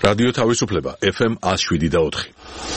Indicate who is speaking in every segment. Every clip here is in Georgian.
Speaker 1: რადიო თავისუფლება FM 107.4.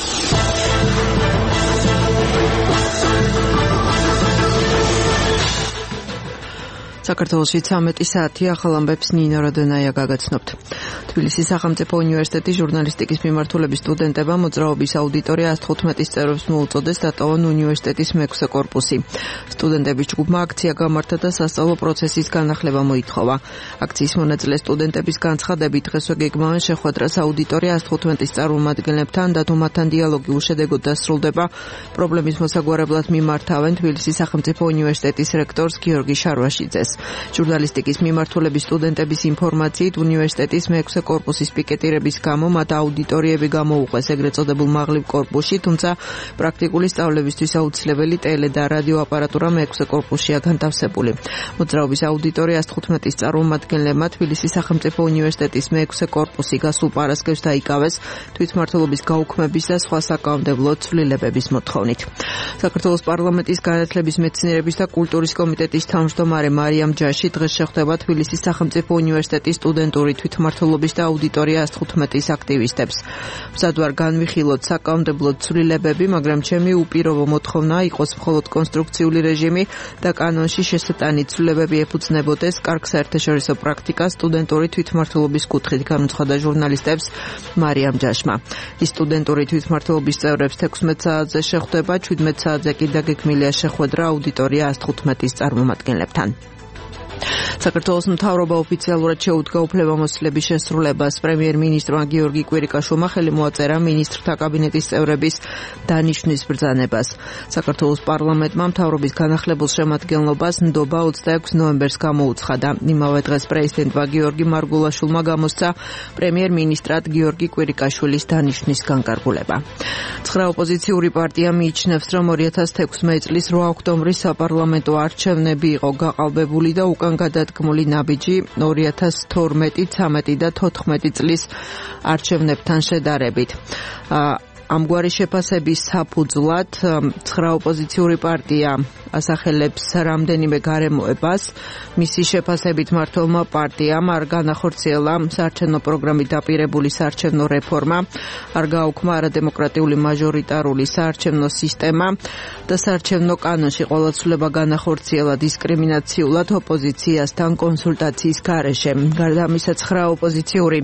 Speaker 2: საქართველოში 13 საათი ახალ ამბებს ნინო რადონაია გაგაცნობთ. თბილისის სახელმწიფო უნივერსიტეტის ჟურნალისტიკის მიმართულების სტუდენტებმა მოძრაობის აუდიტორია 115 წევრებს მოუწოდეს დატოვონ უნივერსიტეტის მე-6 კორპუსი. სტუდენტების ჯგუფმა აქცია გამართა და სასწავლო პროცესის განახლება მოითხოვა. აქციის მონაწილე სტუდენტების განცხადებით დღესვე გეგმავენ შეხვედრას აუდიტორია 115 წარმომადგენლებთან და თუ მათთან დიალოგი უშედეგოდ დასრულდება, პრობლემის მოსაგვარებლად მიმართავენ თბილისის სახელმწიფო უნივერსიტეტის რექტორს გიორგი შარვაშიძეს. ჟურნალისტიკის მიმართულების სტუდენტების ინფორმაციით უნივერსიტეტის მე-6 კორპუსის პიკეტირების გამო მათ აუდიტორიები გამოუყვეს ეგრეთ წოდებულ მაღლივ კორპუსში, თუმცა პრაქტიკული სწავლებისთვის აუცილებელი ტელე და რადიო აპარატურა მე-6 კორპუსშია განთავსებული. მოძრაობის აუდიტორია 115 წარმომადგენლებმა თბილისის სახელმწიფო უნივერსიტეტის მე-6 კორპუსი გასულ პარასკევს დაიკავეს თვითმმართველობის გაუქმების და სხვა საკანონმდებლო ცვლილებების მოთხოვნით. საქართველოს პარლამენტის განათლების, მეცნიერების და კულტურის კომიტეტის თავმჯდომარე მარიამ ჯაში დღეს შეხვდება თბილისის სახელმწიფო უნივერსიტეტის სტუდენტური თვითმმართველობის და აუდიტორია 115 აქტივისტებს. მზად ვარ განვიხილოთ საკანონმდებლო ცვლილებები, მაგრამ ჩემი უპირობო მოთხოვნა იყოს მხოლოდ კონსტრუქციული რეჟიმი და კანონში შესატანი ცვლილებები ეფუძნებოდეს კარგ საერთაშორისო პრაქტიკას სტუდენტური თვითმმართველობის კუთხით, განუცხადა ჟურნალისტებს მარიამ ჯაშმა. ის სტუდენტური თვითმმართველობის წევრებს 16 საათზე შეხვდება, 17 საათზე კი დაგეგმილია შეხვედრა აუდიტორია 115 წარმომადგენლებთან. საქართველოს მთავრობა ოფიციალურად შეუდგა უფლებამოსილების შესრულებას. პრემიერ-მინისტრმა გიორგი კვირიკაშვილმა ხელი მოაწერა მინისტრთა კაბინეტის წევრების დანიშვნის ბრძანებას. საქართველოს პარლამენტმა მთავრობის განახლებულ შემადგენლობას ნდობა 26 ნოემბერს გამოუცხადა. იმავე დღეს პრეზიდენტმა გიორგი მარგულაშვილმა გამოსცა პრემიერ-მინისტრად გიორგი კვირიკაშვილის დანიშვნის განკარგულება. 9 ოპოზიციური პარტია მიიჩნევს, რომ 2016 წლის 8 ოქტომბრის საპარლამენტო არჩევნები იყო გაყალბებული და უკან გადადგმული ნაბიჯი 2012, 13 და 14 წლის არჩევნებთან შედარებით. ამგვარი შეფასების საფუძვლად 9 ოპოზიციური პარტია ასახელებს რამდენიმე გარემოებას. მისი შეფასებით მმართველმა პარტიამ არ განახორციელა საარჩევნო პროგრამით დაპირებული საარჩევნო რეფორმა, არ გააუქმა არადემოკრატიული მაჟორიტარული საარჩევნო სისტემა და საარჩევნო კანონში ყველა ცვლილება განახორციელა დისკრიმინაციულად ოპოზიციასთან კონსულტაციის გარეშე. გარდა ამისა 9 ოპოზიციური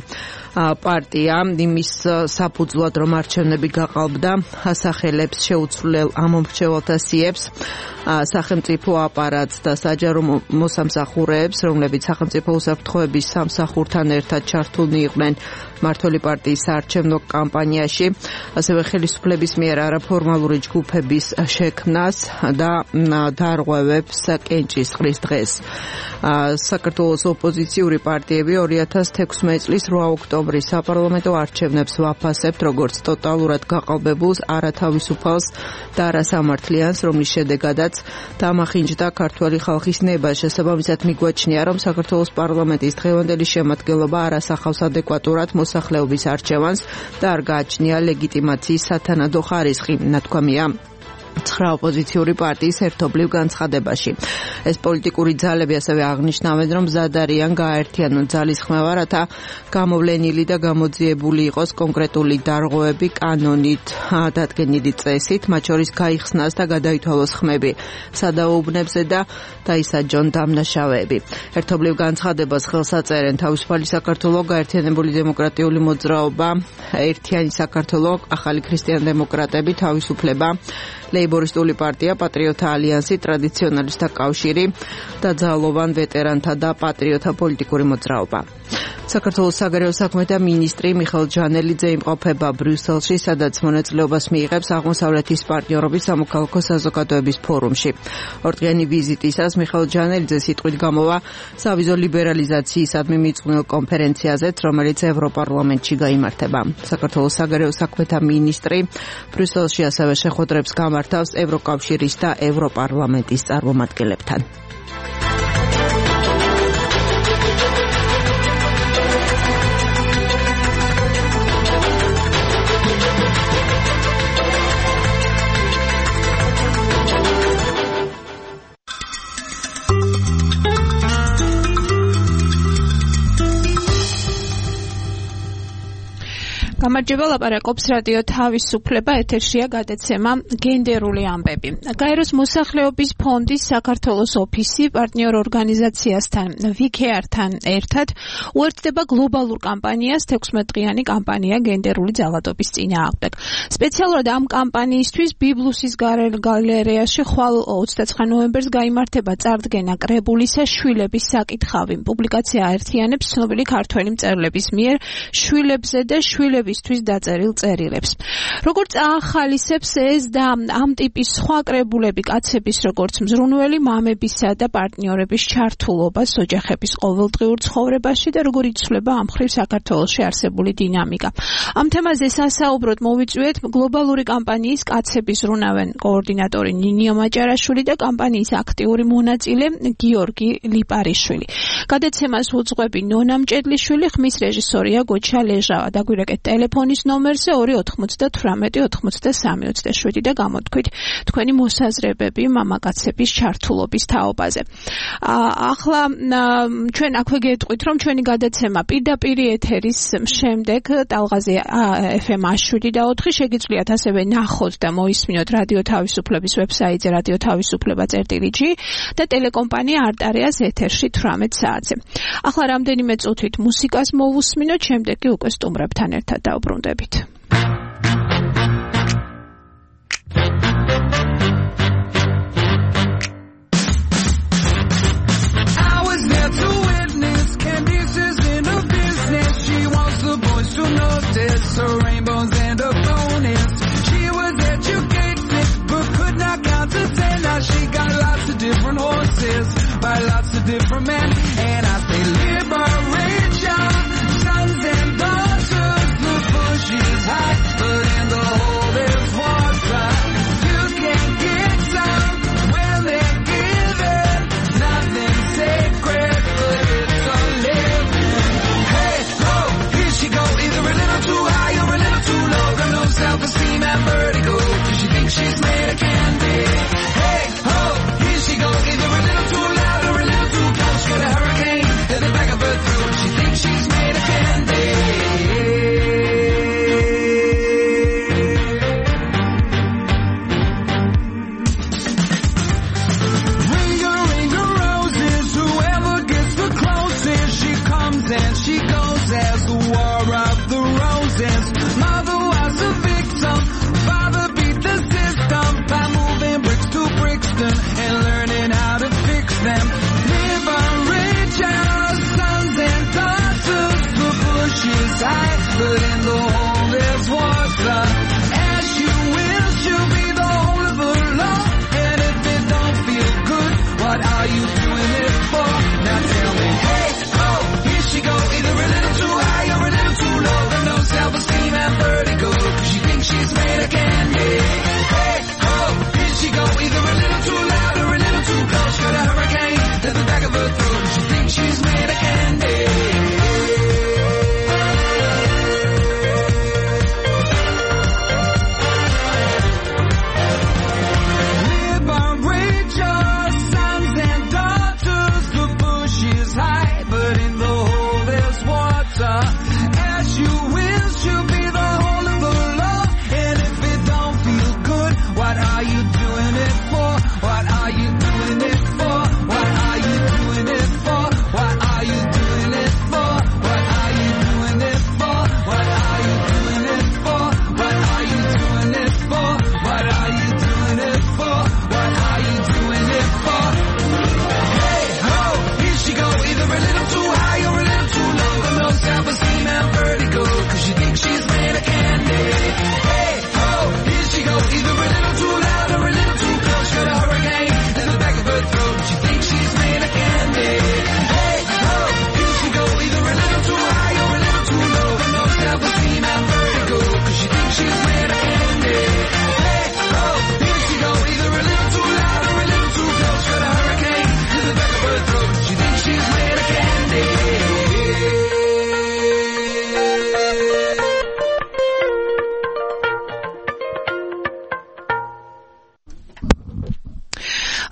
Speaker 2: პარტია იმის საფუძვლად, რომ არჩევნები გაყალბდა, ასახელებს შეუცვლელ ამომრჩეველთა სიებს, სახელმწიფო აპარატს და საჯარო მოსამსახურეებს, რომლებიც სახელმწიფო უსაფრთხოების სამსახურთან ერთად ჩართულნი იყვნენ მმართველი პარტიის საარჩევნო კამპანიაში, ასევე ხელისუფლების მიერ არაფორმალური ჯგუფების შექმნას და დარღვევებს კენჭისყრის დღეს. საქართველოს ოპოზიციური პარტიები 2016 წლის 8 ოქტომბრის საპარლამენტო არჩევნებს ვაფასებთ როგორც ტოტალურად გაყალბებულს, არათავისუფალს და არასამართლიანს, რომლის შედეგადაც დამახინჯდა ქართველი ხალხის ნება. შესაბამისად მიგვაჩნია, რომ საქართველოს პარლამენტის დღევანდელი შემადგენლობა არ ასახავს ადეკვატურად მოსახლეობის არჩევანს და არ გააჩნია ლეგიტიმაციის სათანადო ხარისხი, ნათქვამია 9 ოპოზიციური პარტიის ერთობლივ განცხადებაში. ეს პოლიტიკური ძალები ასევე აღნიშნავენ, რომ მზად არიან გააერთიანონ ძალისხმევა, რათა გამოვლენილი და გამოძიებული იყოს კონკრეტული დარღვევები კანონით დადგენილი წესით, მათ შორის გაიხსნას და გადაითვალოს ხმები სადაობნებზე და დაისაჯონ დამნაშავეები. ერთობლივ განცხადებას ხელს აწერენ თავისუფალი საქართველო, გაერთიანებული დემოკრატიული მოძრაობა, ერთიანი საქართველო, ახალი ქრისტიან-დემოკრატები, თავისუფლება, ლეიბორისტული პარტია, პატრიოტთა ალიანსი, ტრადიციონალისტთა კავშირი და ძალოვან ვეტერანთა და პატრიოტთა პოლიტიკური მოძრაობა. საქართველოს საგარეო საქმეთა მინისტრი მიხეილ ჯანელიძე იმყოფება ბრიუსელში, სადაც მონაწილეობას მიიღებს აღმოსავლეთის პარტნიორობის სამოქალაქო საზოგადოების ფორუმში. ორდღიანი ვიზიტისას მიხეილ ჯანელიძე სიტყვით გამოვა სავიზო ლიბერალიზაციისადმი მიძღვნილ კონფერენციაზეც, რომელიც ევროპარლამენტში გაიმართება. საქართველოს საგარეო საქმეთა მინისტრი ბრიუსელში ასევე შეხვედრებს გამართავს ევროკავშირის და ევროპარლამენტის წარმომადგენლებთან.
Speaker 3: გამარჯობა, ლაპარაკობს რადიო თავისუფლება, ეთერშია გადაცემა გენდერული ამბები. გაეროს მოსახლეობის ფონდის საქართველოს ოფისი პარტნიორ ორგანიზაციასთან ვიქეართან ერთად უერთდება გლობალურ კამპანიას 16-დღიანი კამპანია გენდერული ძალადობის წინააღმდეგ. სპეციალურად ამ კამპანიისთვის ბიბლუსის გალერეაში ხვალ 29 ნოემბერს გაიმართება წარდგენა კრებულისა შვილების საკითხავი. პუბლიკაცია აერთიანებს ცნობილი ქართველი მწერლების მიერ შვილებზე და შვილებისთვის დაწერილ წერილებს. როგორც ახალისებს ეს და ამ ტიპის სხვა კრებულები კაცების როგორც მზრუნველი მამებისა და პარტნიორების ჩართულობას ოჯახების ყოველდღიურ ცხოვრებაში და როგორ იცვლება ამ მხრივ საქართველოში არსებული დინამიკა. ამ თემაზე სასაუბროდ მოვიწვიეთ გლობალური კამპანიის კაცების ზრუნავენ კოორდინატორი ნინია მაჭარაშვილი და კამპანიის აქტიური მონაწილე გიორგი ლიპარიშვილი. გადაცემას უძღვები ნონა მჭედლიშვილი, ხმის რეჟისორია გოჩა ლეჟავა. დაგვირეკეთ ტელეფონის ნომერზე 298-93-27 და გამოთქვით თქვენი მოსაზრებები მამაკაცების ჩართულობის თაობაზე. ახლა ჩვენ აქვე გეტყვით, რომ ჩვენი გადაცემა პირდაპირ ეთერის შემდეგ ტალღაზე FM 107.4 შეგიძლიათ ასევე ნახოთ და მოისმინოთ რადიო თავისუფლების ვებსაიტზე radiotavisupleba.g და ტელეკომპანია არტარიას ეთერში 18 საათზე. ახლა რამდენიმე წუთით მუსიკას მოვუსმინოთ, შემდეგ კი უკვე სტუმრებთან ერთად დავბრუნდებით.
Speaker 4: Her rainbows and a bonus. She was educated but could not count to 10. Now she got lots of different horses by lots of different men. And I say liberate your sons and daughters. The bush is high, but in the hole there's water. You can get some when they're given. Nothing sacred, but it's a living. Hey, ho, here she go, either a little too high or a little too low. Got no self-esteem and vertigo, 'cause she thinks she's made of candy. Hey, ho, here she goes, either a little too loud or a little too close. Got a hurricane at the back of her throat. She thinks she's made of candy. Ringer, ringer, roses, whoever gets the closest. She comes and she goes as the war of the roses. Mother was a victim, father beat the system by moving bricks to Brixton and learning how to fix them. Liberate your sons and daughters. The bush is high, but in the hole there's water. As you will, she'll be the whole of the law. And if it don't feel good, what are you doing it for? Now tell me, hey, oh, here she go, either a little too high or a little too low. Got no self-esteem and vertigo, 'cause she thinks she's made of candy. Hey, oh, here she go, either a little too loud or a little too close. Got a hurricane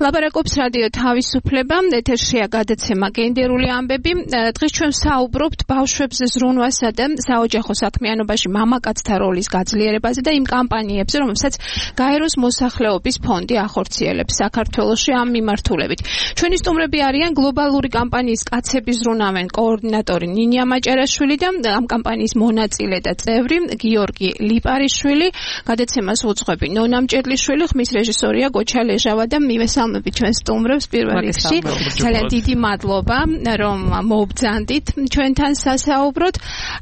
Speaker 3: ლაპარაკობს რადიო თავისუფლება, ეთერშია გადაცემა გენდერული ამბები. დღეს ჩვენ საუბრობთ ბავშვებზე ზრუნვასა და საოჯახო საქმიანობაში მამაკაცთა როლის გაძლიერებაზე და იმ კამპანიებზე, რომელსაც გაეროს მოსახლეობის ფონდი ახორციელებს საქართველოში ამ მიმართულებით. ჩვენი სტუმრები არიან გლობალური კამპანიის კაცები ზრუნავენ კოორდინატორი ნინია მაჭარაშვილი და ამ კამპანიის მონაწილე და წევრი გიორგი ლიპარიშვილი, გადაცემას უძღვები ნონა მჭედლიშვილი, ხმის რეჟისორია გოჩა ლეჟავა და მივესალმები ჩვენ სტუმრებს პირველ რიგში. ძალიან დიდი მადლობა რომ მოვბრძანდით ჩვენთან სასაუბროთ.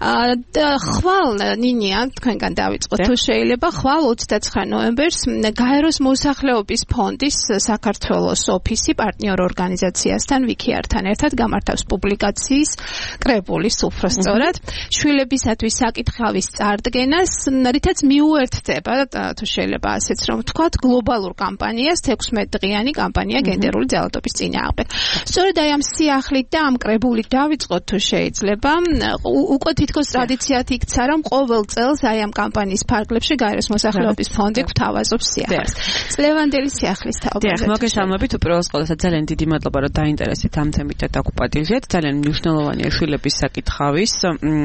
Speaker 3: ხვალ ნინია თქვენგან დავიწყოთ თუ შეიძლება. ხვალ 29 ნოემბერს გაეროს მოსახლეობის ფონდის საქართველოს ოფისი პარტნიორ ორგანიზაციასთან ვიქიართან ერთად გამართავს პუბლიკაციის კრებულის უბრალოდ შვილებისათვის საკითხავის წარდგენას, რითაც მიუერთდება თუ შეიძლება ასეც რომ ვთქვათ გლობალურ კამპანიას 16 დღიანი კამპანია გენდერული ძალადობის წინააღმდეგ. სწორედ აი ამ სიახლით და ამ კრებულით დავიწყოთ თუ შეიძლება. უკვე თითქოს ტრადიციად იქცა რომ ყოველ წელს აი ამ კამპანიის ფარგლებში გაეროს მოსახლეობის ფონდი გვთავაზობს სიახლეს. წლევანდელი სიახლის თაობაზე.
Speaker 5: მოგესალმებით უპირველეს ყოვლისა ძალიან დიდი მადლობა რომ დაინტერესეთ ამ თემით და დაგუპატიჟეთ. ძალიან მნიშვნელოვანია შვილების საკითხავის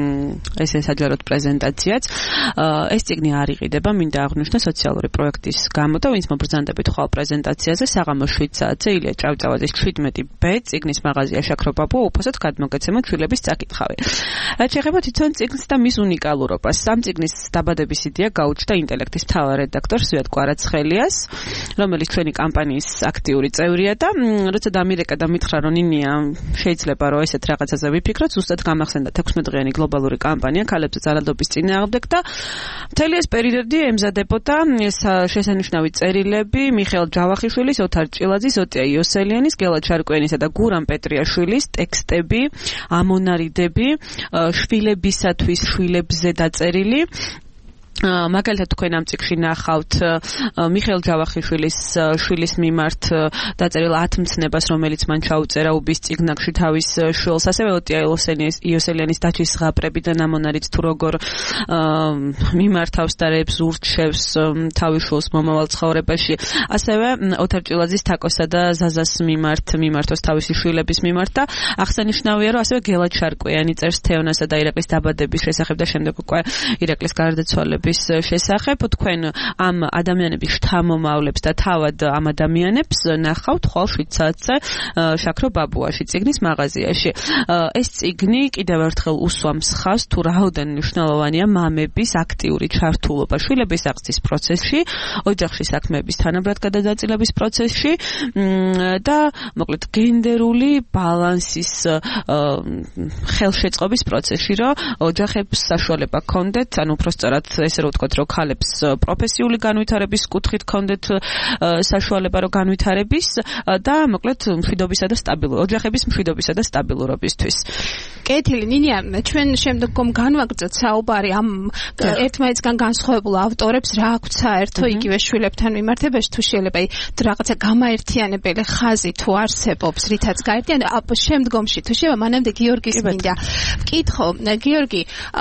Speaker 5: ესე საჯაროდ პრეზენტაციაც. ეს წიგნი არ იყიდება, მინდა აღვნიშნო სოციალური პროექტის გამო და ვინც მობრძანდებით ხვალ პრეზენტაციაზე საღამოს 7 საათზე ილია ჭავჭავაძის 17B წიგნის მაღაზია შაქრობაბუა უფასოდ გადმოგეცემოთ შვილების საკითხავი. რაც შეეხება თვითონ წიგნს და მის უნიკალურობას. ამ წიგნის დაბადების იდეა გაუჩნდა ინტელექტის მთავარ რედაქტორ სვიად კვარაცხელიას, რომელიც ჩვენი კამპანიის აქტიური წევრია და როცა დამირეკა და მითხრა რომ ნინია შეიძლება რომ ესეთ რაღაცაზე ვიფიქროთ, ზუსტად გამახსენდა 16 დღიანი გლობალური კამპანია ქალებზე ძალადობის წინააღმდეგ და მთელი ეს პერიოდი ემზადებოდა შესანიშნავი წერილები მიხეილ ჯავახიშვილის, ოთარ ჭილაძის, ოტია იოსელიანის, გელა ჩარკვიანისა და გურამ პეტრიაშვილის ტექსტები, ამონარიდები, შვილებისათვის შვილებზე დაწერილი. მაგალითად თქვენ ამ წიგნში ნახავთ მიხეილ ჯავახიშვილის შვილის მიმართ დაწერილ 10 მცნებას, რომელიც მან ჩაუწერა უბის წიგნში თავის შვილს, ასევე ოტია იოსელიანის დაჩის ზღაპრები და ნამონარიც თუ როგორ მიმართავს და რებს ურჩევს თავის შვილს მომავალ ცხოვრებაში, ასევე ოთარ ჭილაძის თაკოსა და ზაზას მიმართოს თავისი შვილების მიმართ და აღსანიშნავია რომ ასევე გელა ჩარკვიანი წერს თეონასა და ირაკლის დაბადების შესახებ და შემდეგ უკვე ირაკლის გარდაცვალების შესახებ. თქვენ ამ ადამიანების შთამომავლებს და თავად ამ ადამიანებს ნახავთ ხვალ 7 საათზე შაქრობაბუაში წიგნის მაღაზიაში. ეს წიგნი კიდევ ერთხელ უსვამს ხაზს თუ რაოდენ მნიშვნელოვანია მამების აქტიური ჩართულობა შვილების აღზრდის პროცესში, ოჯახში საქმეების თანაბრად გადაწილების პროცესში და მოკლედ გენდერული ბალანსის ხელშეწყობის პროცესში, რომ ოჯახებს საშუალება ჰქონდეთ, ანუ უბრალოდ ესე რომ ვთქვათ, რომ ქალებს პროფესიული განვითარების კუთხით ჰქონდეთ საშუალება რომ განვითარების და მოკლედ მშვიდობისა და ოჯახების მშვიდობისა და სტაბილურობისთვის.
Speaker 3: კეთილი ნინია, ჩვენ შემდგომ განვაგრძოთ საუბარი ამ ერთმანეთისგან განსხვავებულ ავტორებს რა აქვთ საერთო იგივე შვილებთან მიმართებაში, თუ შეიძლება რაღაცა გამაერთიანებელი ხაზი თუ არსებობს, რითაც გაერთიან შემდგომში, თუ შეიძლება მანამდე გიორგის მინდა ვკითხო. გიორგი,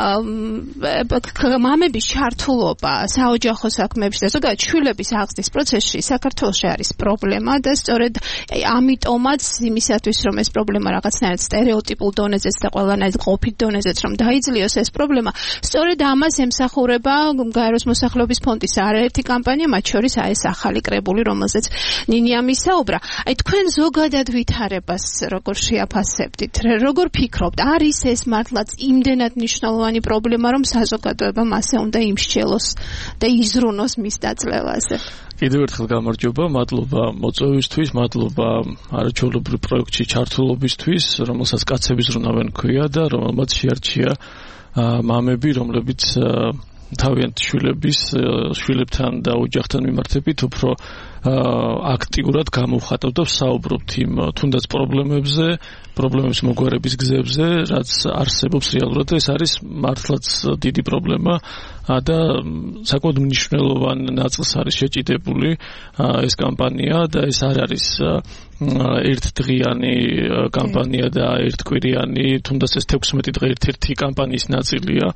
Speaker 3: მამების ჩართულობა საოჯახო საქმეებში და ზოგადად შვილების აღზრდის პროცესში საქართველოში არის პრობლემა და სწორედ ამიტომაც იმისათვის რომ ეს პრობლემა რაღაცნაირად სტერეოტიპულ დონეზეც და ყველანაირ ყოფით დონეზეც რომ დაიძლიოს ეს პრობლემა, სწორედ ამას ემსახურება გაეროს მოსახლეობის ფონდის არაერთი კამპანია, მათ შორის ეს ახალი კრებული, რომელზეც ნინია მისაუბრა. აი თქვენ ზოგადად ვითარებას როგორ შეაფასებდით? როგორ ფიქრობთ? არის ეს მართლაც იმდენად მნიშვნელოვანი პრობლემა, რომ საზოგადოებამ ასე უნდა იმსჯელოს და იზრუნოს მის დაძლევაზე?
Speaker 6: კიდევ ერთხელ გამარჯობა, მადლობა მოწვევისთვის, მადლობა არაჩვეულებრივ პროექტში ჩართულობისთვის, რომელსაც კაცები ზრუნავენ ქვია და რომელმაც შეარჩია მამები, რომლებიც თავიანთ შვილებთან და ოჯახთან მიმართებით უფრო აქტიურად გამოვხატავთ და საუბრობთ იმ თუნდაც პრობლემების მოგვარების გზებზე, რაც არსებობს რეალურად. ეს არის მართლაც დიდი პრობლემა და საკმაოდ მნიშვნელოვან ნაწილს არის შეჭიდებული ეს კამპანია და ეს არ არის ერთდღიანი კამპანია და ერთკვირიანი, თუნდაც ეს 16 დღე ერთ-ერთი კამპანიის ნაწილია.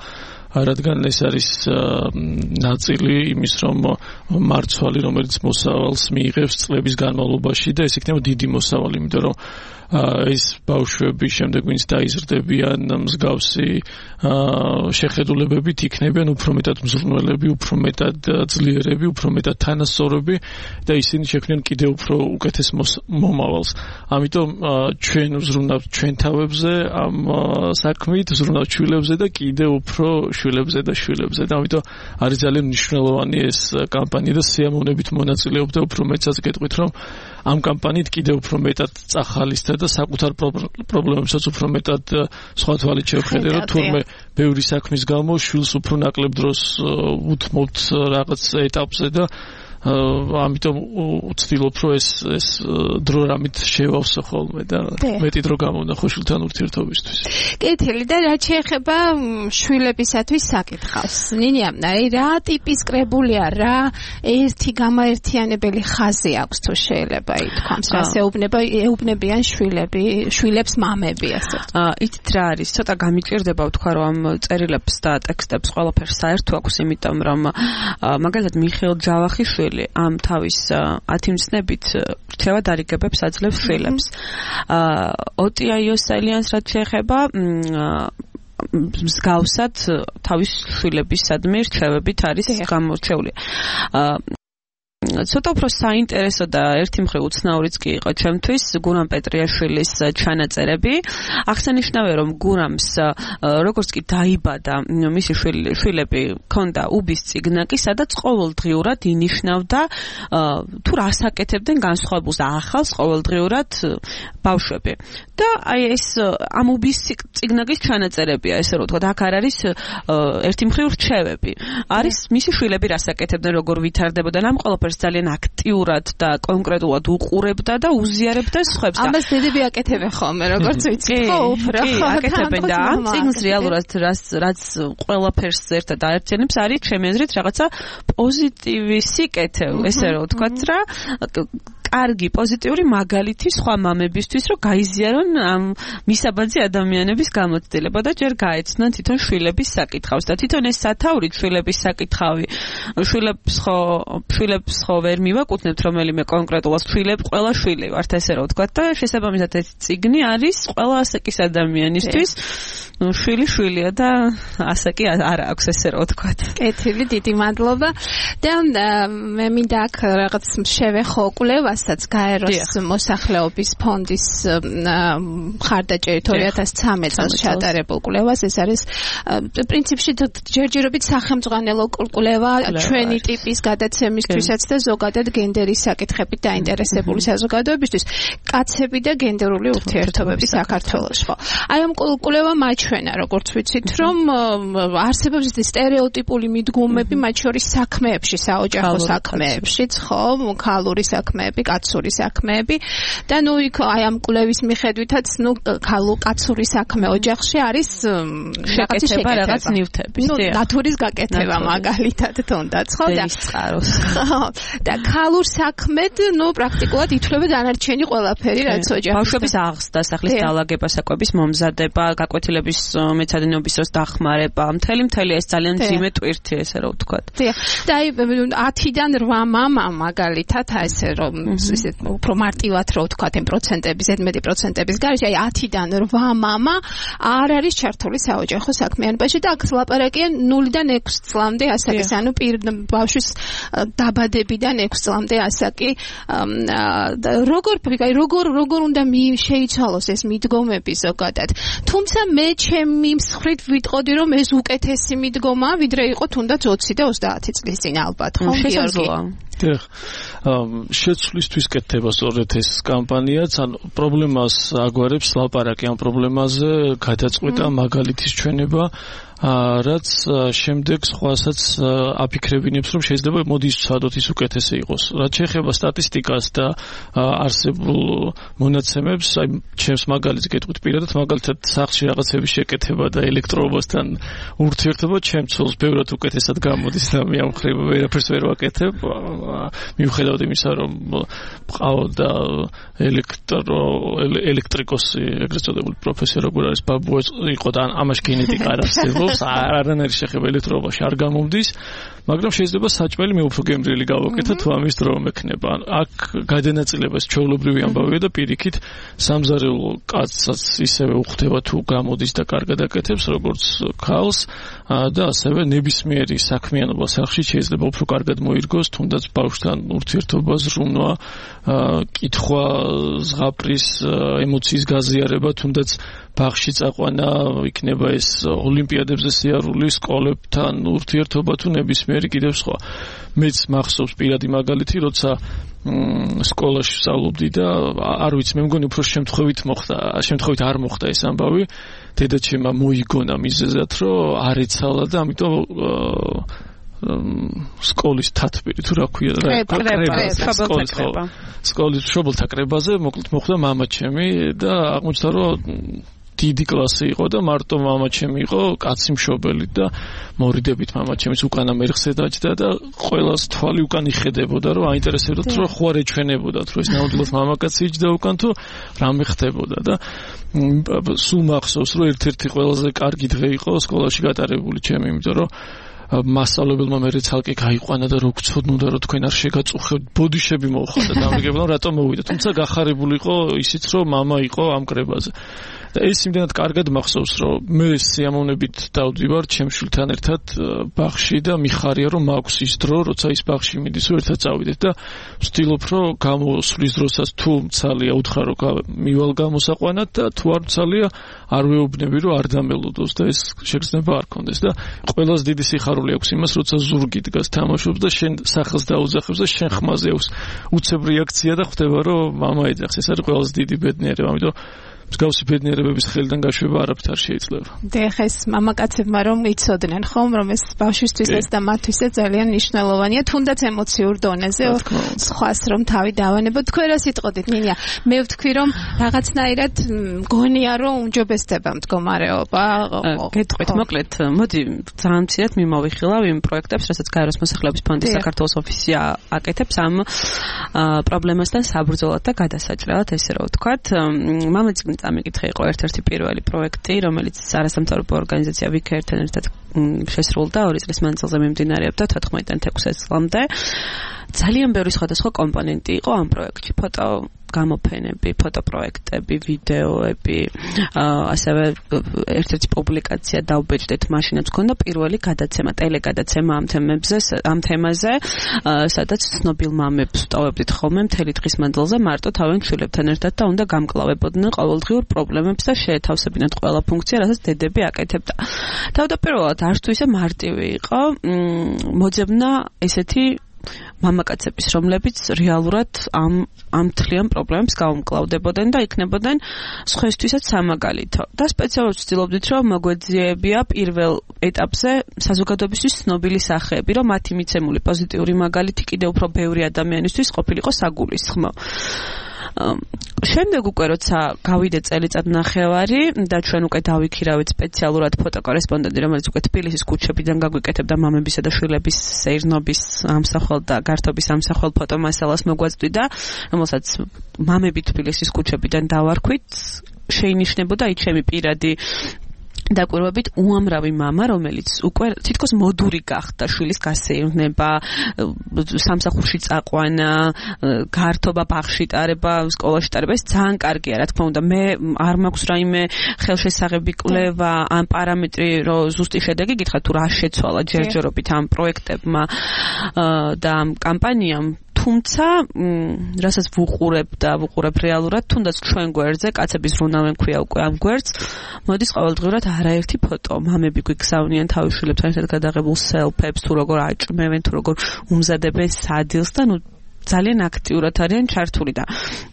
Speaker 6: რადგან ეს არის ნაწილი იმის, რომ მარცვალი, რომელიც მოსავალს მიიღებს წლების განმავლობაში და ეს იქნება დიდი მოსავალი, იმიტომ რომ ეს ბავშვები შემდეგ ვინც დაიზრდებიან მსგავსი შეხედულებებით იქნებიან უფრო მეტად მზრუნველები, უფრო მეტად ძლიერები, უფრო მეტად თანასწორები და ისინი შექმნიან კიდევ უფრო უკეთეს მომავალს. ამიტომ ჩვენ ვზრუნავთ ჩვენ თავებზე ამ საქმით, ვზრუნავთ შვილებზე და კიდევ უფრო შვილებზე და შვილებზე და ამიტომ არის ძალიან მნიშვნელოვანი ეს კამპანია და სიამოვნებით მონაწილეობთ და უფრო მეცაც გეტყვით, რომ ამ კამპანიით კიდევ უფრო მეტად წახალისდა და საკუთარ პრობლემებსაც უფრო მეტად სხვა თვალით შევხედე, რომ თურმე ბევრი საქმის გამო შვილს უფრო ნაკლებ დროს უთმობთ რაღაც ეტაპზე და ამიტომ ვცდილობ, რომ ეს დრო რამით შევავსო ხოლმე და მეტი დრო გამოვნა ხოშილთან ურთიერთობისთვის.
Speaker 3: კეთილი და რაც შეეხება შვილებისათვის საკითხავს. ნინია, რა ტიპის კრებულია, რა ერთი გამაერთიანებელი ხაზი აქვს თუ შეიძლება ითქვამს, რას ეუბნებიან შვილებს მამები ასე.
Speaker 5: იცით რა არის, ცოტა გამიჭირდება ვთქვა, რომ ამ წერილებს და ტექსტებს ყველაფერს საერთო აქვს, იმიტომ რომ მაგალითად მიხეილ ჯავახიშვილი ამ თავის 10 მცნებით რჩევა დარიგებებს აძლევს შვილებს. ოტია იოსელიანს რაც შეეხება მსგავსად თავის შვილებისადმი რჩევებით არის გამორჩეული. ცოტა უფრო საინტერესო და ერთი მხრივ უცნაურიც კი იყო ჩემთვის გურამ პეტრიაშვილის ჩანაწერები. აღსანიშნავია, რომ გურამს როგორც კი დაიბადა მისი შვილები ჰქონდა უბის წიგნაკი, სადაც ყოველდღიურად ინიშნავდა თუ რას აკეთებდნენ განსხვავებულს და ახალს ყოველდღიურად ბავშვები. და აი ეს ამ უბის წიგნაკის ჩანაწერებია, ესე რომ ვთქვათ, აქ არ არის ერთი მხრივ რჩევები. არის მისი შვილები რას აკეთებდნენ, როგორ ვითარდებოდნენ, ამ ყველაფერს ძალიან აქტიურად და კონკრეტულად უყურებდა და უზიარებდა სხვებს.
Speaker 3: ამას დედები აკეთებენ ხოლმე, როგორც ვიცი, ხო, უფრო
Speaker 5: აკეთებენ და ამ წიგნს რეალურად რაც ყველაფერს ერთად აერთიანებს არის ჩემი აზრით რაღაცა პოზიტივი სიკეთე, ესე რომ ვთქვათ რა, კარგი პოზიტიური მაგალითი სხვა მამებისთვის, რომ გაიზიარონ ამ მისაბაძი ადამიანების გამოცდილება და ჯერ გაეცნან თვითონ შვილების საკითხავს და თვითონ ეს სათაური შვილების საკითხავი შვილებს ხო ვერ მივაკუთვნებთ რომელიმე კონკრეტულად შვილებს, ყველა შვილი ვართ ესე რომ ვთქვათ და შესაბამისად ეს წიგნი არის ყველა ასაკის ადამიანისთვის შვილია და ასაკი არ აქვს ესე რომ ვთქვათ.
Speaker 3: კეთილი, დიდი მადლობა და მე მინდა აქ რაღაც შევეხო კვლევასაც გაეროს მოსახლეობის ფონდის მხარდაჭერით 2013 წელს ჩატარებულ კვლევას. ეს არის პრინციპში ჯერჯერობით სახელმძღვანელო კვლევა ჩვენი ტიპის გადაცემისთვისაც და ზოგადად გენდერის საკითხებით დაინტერესებული საზოგადოებისთვის, კაცები და გენდერული ურთიერთობები საქართველოში. აი ამ კვლევამ აჩვენა, როგორც ვიცით, რომ არსებობს სტერეოტიპული მიდგომები მათ შორის საქმეებში, საოჯახო საქმეებშიც, ხო, ქალური საქმეები, კაცური საქმეები და ნუ იქ აი ამ კვლევის მიხედვითაც, ნუ კაცური საქმე ოჯახში არის
Speaker 5: შეკეთება რაღაც ნივთები.
Speaker 3: ნუ ნათურის გაკეთება მაგალითად თუნდაც, ხო და და ქალურ საქმედ, ნუ პრაქტიკულად ითვლება დანარჩენი ყველაფერი, რაც ოჯახში.
Speaker 5: ბავშვების აღზრდა, სახლის დალაგება, საკვების მომზადება, გაკვეთილების მეცადინეობის დროს დახმარება, მთელი ეს ძალიან ძიმე ტვირთი, ესე რომ ვთქვათ.
Speaker 3: და აი 10-დან 8 მამა მაგალითად, ესე რომ უფრო მარტივად რო ვთქვათ, იმ პროცენტების, ზედმეტი პროცენტების გარეშე, აი 10-დან 8 მამა არ არის ჩართული საოჯახო საქმიანობაში და აქ ლაპარაკია 0-დან 6 წლამდე ასაკის, ანუ ბავშვის დაბადებიდან 6 წლამდე ასაკი. როგორ უნდა შეიცვალოს ეს მიდგომები ზოგადად. თუმცა მე ჩემი მსხრით ვიტყოდი, რომ ეს უკეთესი მიდგომაა, ვიდრე იყო თუნდაც 20 და 30 წლის წინ ალბათ, ხო, გიორგი?
Speaker 6: შეცვლისთვის კეთდება სწორედ ეს კამპანიაც, ან პრობლემას აგვარებს ლაპარაკი ამ პრობლემაზე, გადაწყვეტა მაგალითის ჩვენება, რაც შემდეგ სხვასაც აფიქრებინებს, რომ შეიძლება მოდის ვცადოთ ის უკეთესი იყოს. რაც შეეხება სტატისტიკას და არსებულ მონაცემებს, აი ჩემს მაგალითს გეტყვით პირადად, მაგალითად სახლში რაღაცების შეკეთება და ელექტროობასთან ურთიერთობა ჩემ ცოლს ბევრად უკეთესად გამოდის და მე ამ ხრივ ვერაფერს ვერ ვაკეთებ. მიუხედავად იმისა, რომ ყავდა ელექტრიკოსი, ეგრეთ წოდებული პროფესია როგორ არის ბაბუა იყო და ამაში გენეტიკა არ არსებობს, არანაირი შეხება ელექტროობაში არ გამომდის, მაგრამ შეიძლება საჭმელი მე უფრო გემრიელი გავაკეთო თუ ამის დრო მექნება. აქ გადანაწილებას ჩვეულებრივი ამბავია და პირიქით სამზარეულო კაცსაც ისევე უხდება თუ გამოდის და კარგად აკეთებს როგორც ქალს და ასევე ნებისმიერი საქმიანობა სახლში შეიძლება უფრო კარგად მოირგოს, თუნდაც ბავშვთან ურთიერთობა, ზრუნვა, კითხვა, ზღაპრის ემოციის გაზიარება, თუნდაც ბაღში წაყვანა, იქნება ეს ოლიმპიადებზე სიარული, სკოლებთან ურთიერთობა თუ ნებისმიერი კიდევ სხვა. მეც მახსოვს პირადი მაგალითი, როცა სკოლაში ვსწავლობდი და არ ვიცი, მე მგონი უფრო შემთხვევით არ მოხდა ეს ამბავი. დედაჩემმა მოიგონა მიზეზად, რომ არ ეცალა და ამიტომ სკოლის თათბირი თუ რა ქვია სკოლის მშობელთა კრებაზე მოკლედ მოხდა მამაჩემი და აღმოჩნდა რომ დიდი კლასი იყო და მარტო მამაჩემი იყო კაცი მშობელი და მორიდებით მამაჩემის უკანა მერხზე დაჯდა და ყველას თვალი უკან იხედებოდა რომ აინტერესებდათ რომ ხო არ ეჩვენებოდათ რომ ეს ნამდვილად მამაკაცი იჯდა უკან თუ რამე ხდებოდა და სულ მახსოვს რომ ერთ-ერთი ყველაზე კარგი დღე იყო სკოლაში გატარებული ჩემი, იმიტომ რომ მასწავლებელმა მე ცალკე გაიყვანა და რო გწოდნოდა რომ თქვენ არ შეგაწუხებთ, ბოდიშები მოუხდა და ამგებლა რატომ მოვიდა, თუმცა გახარებული იყო ისიც რომ მამა იყო ამ კრებაზე. და ეს იმდენად კარგად მახსოვს, რომ მე სიამოვნებით დავდივარ ჩემ შვილთან ერთად ბაღში და მიხარია რომ მაქვს ის დრო, როცა ის ბაღში მიდის, ერთად წავიდეთ და ვცდილობ რომ გამოსვლის დროსაც თუ მცალია უთხრა რომ მივალ გამოსაყვანად და თუ არ მცალია არ ვეუბნები რომ არ დამელოდოს და ეს შეგრძნება არ კონდეს და ყველას დიდი სიხარული აქვს იმას, როცა ზურგი დგას თამაშობს და შენ სახელს დაუძახებს და შენ ხმაზე აქვს უცებ რეაქცია და ხვდება რომ მამა ეძახს. ეს არის ყველას დიდი ბედნიერება, ამიტომ მსგავსი ბედნიერებების ხელიდან გაშვება არაფრით არ შეიძლება.
Speaker 3: დეხეს მამაკაცებმა რომ იცოდნენ ხომ რომ ეს ბავშვისთვისაც და მათთვისაც ძალიან მნიშვნელოვანია, თუნდაც ემოციურ დონეზე სხვას რომ თავი დავანებოთ. თქვენ რა სიტყოდით, ნინია? მე ვთქვი რომ რაღაცნაირად მგონია რომ უმჯობესდება მდგომარეობა.
Speaker 5: გეტყვით, მოკლედ, მოდი ძალიან მცირედ მიმოვიხილავ იმ პროექტებს, რასაც გაეროს მოსახლეობის ფონდის საქართველოს ოფისი აკეთებს ამ პრობლემასთან საბრძოლოდ და გადასაჭრელად, ესე რომ ვთქვათ. მამაცი წამიკითხე იყო ერთ-ერთი პირველი პროექტი, რომელიც არასამთავრობო ორგანიზაცია ვიქერთან ერთად შესრულდა 2 წლის მანძილზე მიმდინარეობდა 14-დან 16 წლამდე. ძალიან ბევრი სხვადასხვა კომპონენტი იყო ამ პროექტში. ფოტო გამოფენები, ფოტოპროექტები, ვიდეოები, ასევე ერთ-ერთი პუბლიკაცია დავბეჭდეთ, მაშინაც ჰქონდა პირველი გადაცემა, ტელეგადაცემა ამ თემაზე, სადაც ცნობილ მამებს ვტოვებდით ხოლმე მთელი დღის მანძილზე მარტო თავენ შვილებთან ერთად და უნდა გამკლავებოდნენ ყოველდღიურ პრობლემებს და შეეთავსებინათ ყველა ფუნქცია, რასაც დედები აკეთებდა. თავდაპირველად არც თუ ისე მარტივი იყო, მოძებნა ესეთი მამაკაცების, რომლებიც რეალურად ამ თლიან პრობლემებს გაუმკლავდებოდნენ და იქნებოდნენ სხვისთვისაც სამაგალითო. და სპეციალურად ვცდილობდით, რომ მოგვეძიებია პირველ ეტაპზე საზოგადოებისთვის ცნობილი სახეები, რომ მათი მიცემული პოზიტიური მაგალითი კიდევ უფრო ბევრი ადამიანისთვის ყოფილიყო საგულისხმო. შემდეგ უკვე როცა გავიდე წელიწადნახევარი და ჩვენ უკვე დავიქირავეთ სპეციალურად ფოტოკორესპონდენტი, რომელიც უკვე თბილისის ქუჩებიდან გაგვიკეთებდა მამებისა და შვილების სეირნობის ამსახველ და გართობის ამსახველ ფოტომასალას მოგვაწვდიდა, რომელსაც მამები თბილისის ქუჩებიდან დავარქვით, შეინიშნებოდა ის ჩემი პირადი დაკვირვებით უამრავი მამა, რომელიც უკვე თითქოს მოდური გახდა შვილის გასეირნება, სამსახურში წაყვანა, გართობა, ბაღში ტარება, სკოლაში ტარება, ეს ძალიან კარგია, რა თქმა უნდა. მე არ მაქვს რაიმე ხელშესაღები კვლევა ამ პარამეტრი, რომ ზუსტი შედეგი გითხრათ თუ რა შეცვალა ჯერჯერობით ამ პროექტებმა და ამ კამპანიამ. თუმცა, რასაც ვუყურებ რეალურად, თუნდაც ჩვენ გვერდზე, კაცების ზრუნავენ ქვია უკვე ამ გვერდს, მოდის ყოველდღიურად არაერთი ფოტო. მამები გვიგზავნიან თავის შვილებთან ერთად გადაღებულ სელფებს, თუ როგორ აჭმევენ, თუ როგორ უმზადებენ სადილს და ძალიან აქტიურად არიან ჩართული და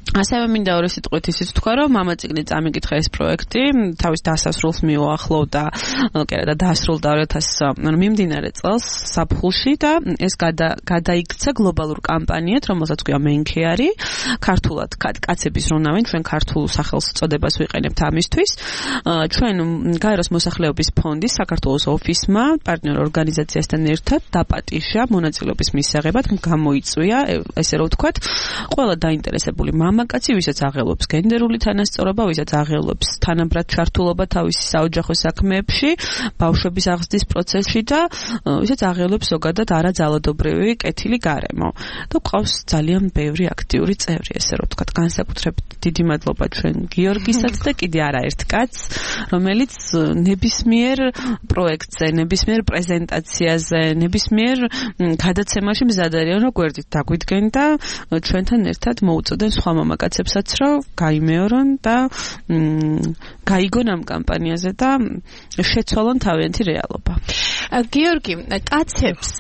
Speaker 5: ასევე მინდა ორი სიტყვით ისიც თქვა, რომ მამაწიგნი წამიკითხა ეს პროექტი, თავის დასასრულს მიუახლოვდა, და დაასრულდა 2000 მიმდინარე წელს საფხულში და ეს გადაიქცა გლობალურ კამპანიად, რომელსაც ქვია მენქეარი, ქართულად კაცების რონავენ, ჩვენ ქართულ სახელწოდებას ვიყენებთ ამისთვის. ჩვენ გაეროს მოსახლეობის ფონდის საქართველოს ოფისმა პარტნიორ ორგანიზაციასთან ერთად დაპატიჟა მონაწილეობის მისაღებად, გამოიწვია, ესე რომ ვთქვათ, ყველა დაინტერესებული მამაკაცი, ვისაც აღელვებს გენდერული თანასწორობა, ვისაც აღელვებს თანაბრად ჩართულობა თავისი საოჯახო საქმეებში, ბავშვების აღზრდის პროცესში და ვისაც აღელვებს ზოგადად არაძალადობრივი კეთილი გარემო. და გვყავს ძალიან ბევრი აქტიური წევრი, ესე რომ ვთქვათ, განსაკუთრებით დიდი მადლობა ჩვენ გიორგისაც და კიდე არაერთ კაცს, რომელიც ნებისმიერ პროექტზე, ნებისმიერ პრეზენტაციაზე, ნებისმიერ გადაცემაში მზად არიან, რომ გვერდით დაგვიდგენ და ჩვენთან ერთად მოუწოდენ სხვა მამაკაცებსაც, რომ გაიმეორონ და გაიგონ ამ კამპანიაზე და შეცვალონ თავიანთი რეალობა.
Speaker 3: გიორგი, კაცებს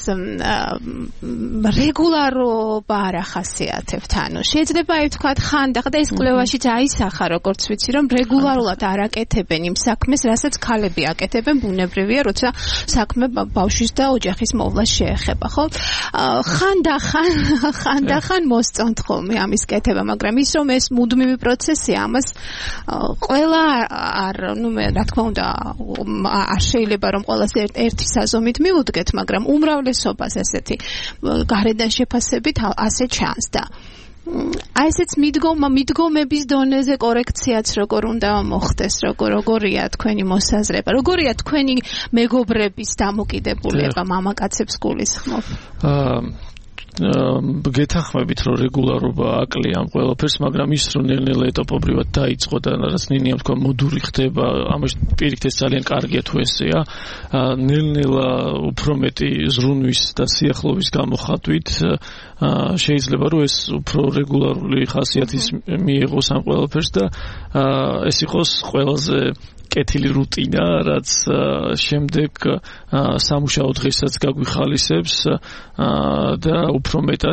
Speaker 3: რეგულარობა არ ახასიათებთ, ანუ შეიძლება ვთქვათ ხანდახან და ეს კვლევაშიც აისახა, როგორც ვიცი, რომ რეგულარულად არ აკეთებენ იმ საქმეს, რასაც ქალები აკეთებენ, ბუნებრივია, როცა საქმე ბავშვის და ოჯახის მოვლას შეეხება, ხო? ხანდახან მოსწონთ ხოლმე ამის კეთება, მაგრამ ის რომ ეს მუდმივი პროცესია, ამას ყველა რა თქმა უნდა, არ შეიძლება რომ ყველას ერთი საზომით მივუდგეთ, მაგრამ უმრავლესობას ესეთი გარედან შეფასებით ასე ჩანს და ესეც მიდგომების დონეზე კორექციაც როგორ უნდა მოხდეს, როგორია თქვენი მოსაზრება, როგორია თქვენი მეგობრების დამოკიდებულება მამაკაცებს გულისხმობ?
Speaker 6: გეთანხმებით, რომ რეგულარობა აკლია ამ ყველაფერს, მაგრამ ის რომ ნელ-ნელა ეტაპობრივად დაიწყო და რაც ნინიამ თქვა მოდური ხდება, ამაში პირიქით ეს ძალიან კარგია თუ ესეა, ნელ-ნელა უფრო მეტი ზრუნვის და სიახლოვის გამოხატვით შეიძლება რომ ეს უფრო რეგულარული ხასიათის მიიღოს ამ ყველაფერს და ეს იყოს ყველაზე კეთილი რუტინა, რაც შემდეგ სამუშაო დღესაც გაგვიხალისებს და უფრო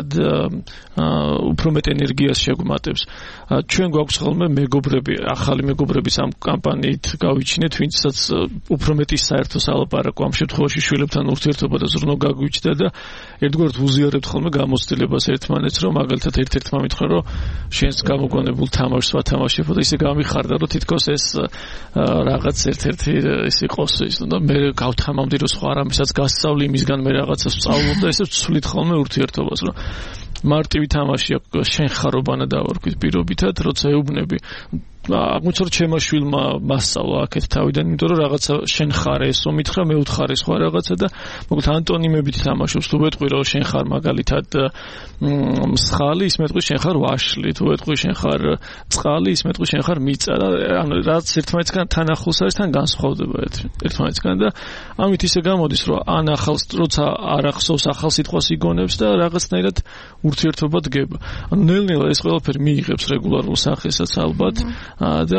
Speaker 6: მეტ ენერგიას შეგვმატებს. ჩვენ გვაქვს ხოლმე მეგობრები, ახალი მეგობრების ამ კამპანიით გავიჩინეთ, ვინცაც უფრო მეტი საერთო სალაპარაკო ამ შემთხვევაში შვილებთან ურთიერთობა და ზრუნვა გაგვიჩნდა და ერთგვარად უზიარებთ ხოლმე გამოცდილებას ერთმანეთს, რომ მაგალითად ერთ-ერთმა მითხრა, რომ შენს გამოგონებულ თამაშს ვათამაშებ და ისე გამიხარდა, რომ თითქოს ეს რაღაც ერთ-ერთი ის იყოს ის და მე გავთამამდი რომ სხვა რამესაც გასწავლი იმისგან მე რაღაცას ვსწავლობ და ესე ვცვლით ხოლმე ურთიერთობას, რომ მარტივი თამაშია, შენ ხარობანა დავარქვით პირობითად, როცა ეუბნები აღმოჩნდა ჩემო შვილმა მასწავლა აქეთ თავიდან, იმიტომ რომ რაღაცა შენ ხარ ესო მითხრა, მე ვთხარ სხვა რაღაცა და მოკლედ ანტონიმებით თამაშობს. თუ ვეტყვი რომ შენ ხარ მაგალითად მსხალი, ის მეტყვი შენ ხარ ვაშლი, თუ ვეტყვი შენ ხარ წყალი, ის მეტყვი შენ ხარ მიწა და ანუ რაც ერთმანეთსგან თან ახლოს არის, თან განსხვავდება ერთმანეთსგან და ამით ისე გამოდის, რომ ან ახალს როცა არ ახსოვს ახალ სიტყვას იგონებს და რაღაცნაირად ურთიერთობა დგება. ანუ ნელ-ნელა ეს ყველაფერი მიიღებს რეგულარულ სახესაც ალბათ. და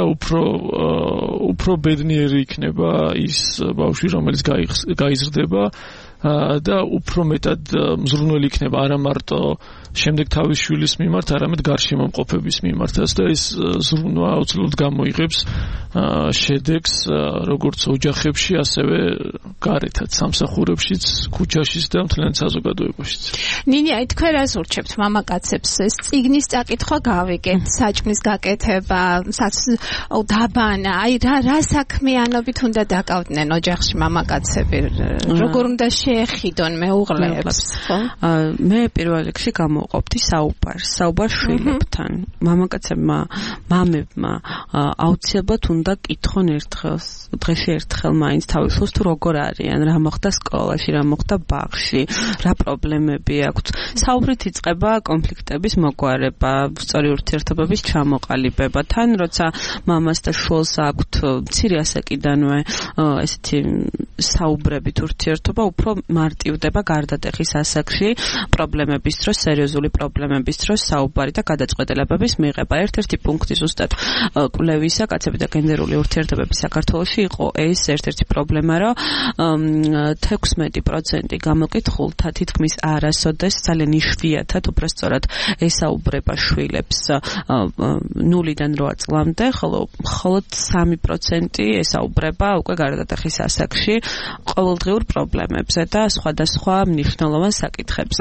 Speaker 6: უფრო ბედნიერი იქნება ის ბავშვი, რომელიც გაიზრდება და უფრო მეტად მზრუნველი იქნება არა მარტო შემდეგ თავის შვილის მიმართ, არამედ გარშემო მყოფების მიმართაც და ეს ზრუნვა აუცილებლად გამოიღებს შედეგს როგორც ოჯახებში, ასევე გარეთაც, სამსახურებშიც, ქუჩაშიც და მთლიან საზოგადოებაშიც.
Speaker 3: ნინი, აი თქვენ რას ურჩევთ მამაკაცებს? ეს წიგნის წაკითხვა გავიგეთ, საჭმლის გაკეთება, დაბანა, აი რა საქმიანობით უნდა დაკავდნენ ოჯახში მამაკაცები? როგორ უნდა შეეხიდონ მეუღლეებს, ხო?
Speaker 5: მე პირველ რიგში გამოვყოფდი საუბარს შვილებთან. მამაკაცებმა, მამებმა აუცილებლად უნდა კითხონ დღეში ერთხელ მაინც თავის შვილს თუ როგორ არიან, რა მოხდა სკოლაში, რა მოხდა ბაღში, რა პრობლემები აქვთ. საუბრით იწყება კონფლიქტების მოგვარება, სწორი ურთიერთობების ჩამოყალიბება. თან როცა მამას და შვილს აქვთ მცირე ასაკიდანვე ესეთი საუბრებით ურთიერთობა უფრო მარტივდება გარდატეხის ასაკში პრობლემების დროს, სერიოზული პრობლემების დროს საუბარი და გადაწყვეტილებების მიღება. ერთ-ერთი პუნქტი ზუსტად კვლევისა კაცები და გენდერული ურთიერთობები საქართველოში იყო ეს ერთ-ერთი პრობლემა, რომ 16% გამოკითხულთა თითქმის არასოდეს ძალიან იშვიათად უბრალოდ ესაუბრება შვილებს 0-დან 8 წლამდე, ხოლო 3% ესაუბრება უკვე გარდატეხის ასაკში ყოველდღიურ პრობლემებზე და სხვადასხვა მნიშვნელოვან საკითხებზე.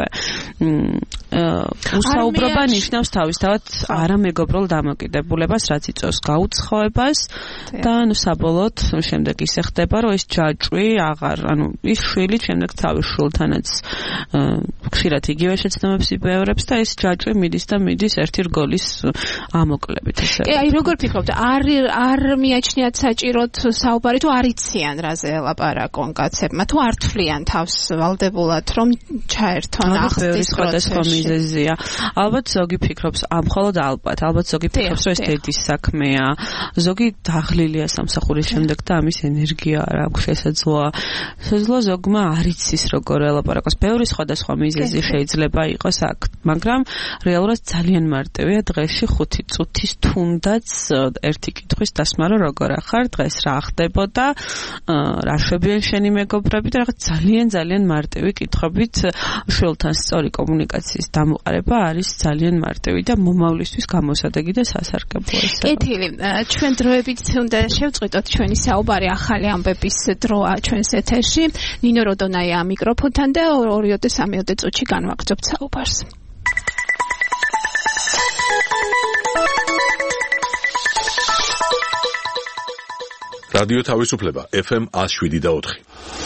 Speaker 5: უსაუბრობა ნიშნავს თავისთავად არამეგობრულ დამოკიდებულებას, რაც იწვევს გაუცხოებას და საბოლოოდ შემდეგ ისე ხდება, რომ ეს ჯაჭვი ის შვილი შემდეგ თავის შვილთანაც ხშირად იგივე შეცდომებს იბეორებს და ეს ჯაჭვი მიდის ერთი რგოლის ამოკლებით.
Speaker 3: აი როგორ ფიქრობთ, არ მიაჩნიათ საჭიროდ საუბარი თუ არ იციან რაზე ელაპარაკონ კაცებმა, თუ არ თვლიან თავს ვალდებულად რომ ჩაერთონ ახსნის
Speaker 5: სხვადასხვა მიზეზია. ალბათ ზოგი ფიქრობს, ალბათ ზოგი ფიქრობს, რომ ეს დედის საქმეა, ზოგი დაღლილია სამსახურის შემდეგ და ამის ენერგია არ აქვს შესაძლოა ზოგმა არ იცის როგორ ელაპარაკოს. ბევრი სხვადასხვა მიზეზი შეიძლება იყოს აქ, მაგრამ რეალურად ძალიან მარტივია დღეში 5 წუთის თუნდაც ერთი კითხვის დასმა, რომ როგორ ახარ დღეს, რა ხდებოდა, რა შვებიან შენი მეგობრები და რაღაც ძალიან მარტივი კითხვებით შვილთან სწორი კომუნიკაციის დამყარება არის ძალიან მარტივი და მომავლისთვის გამოსადეგი და სასარგებლო.
Speaker 3: კეთილი, ჩვენ დროებით უნდა შევწყვიტოთ ჩვენი საუბარი, ახალი ამბების დროა ჩვენს ეთერში. ნინო როდონაია მიკროფონთან და 2-3 წუთში განვაგრძობთ საუბარს.
Speaker 1: რადიო თავისუფლება FM 107.4.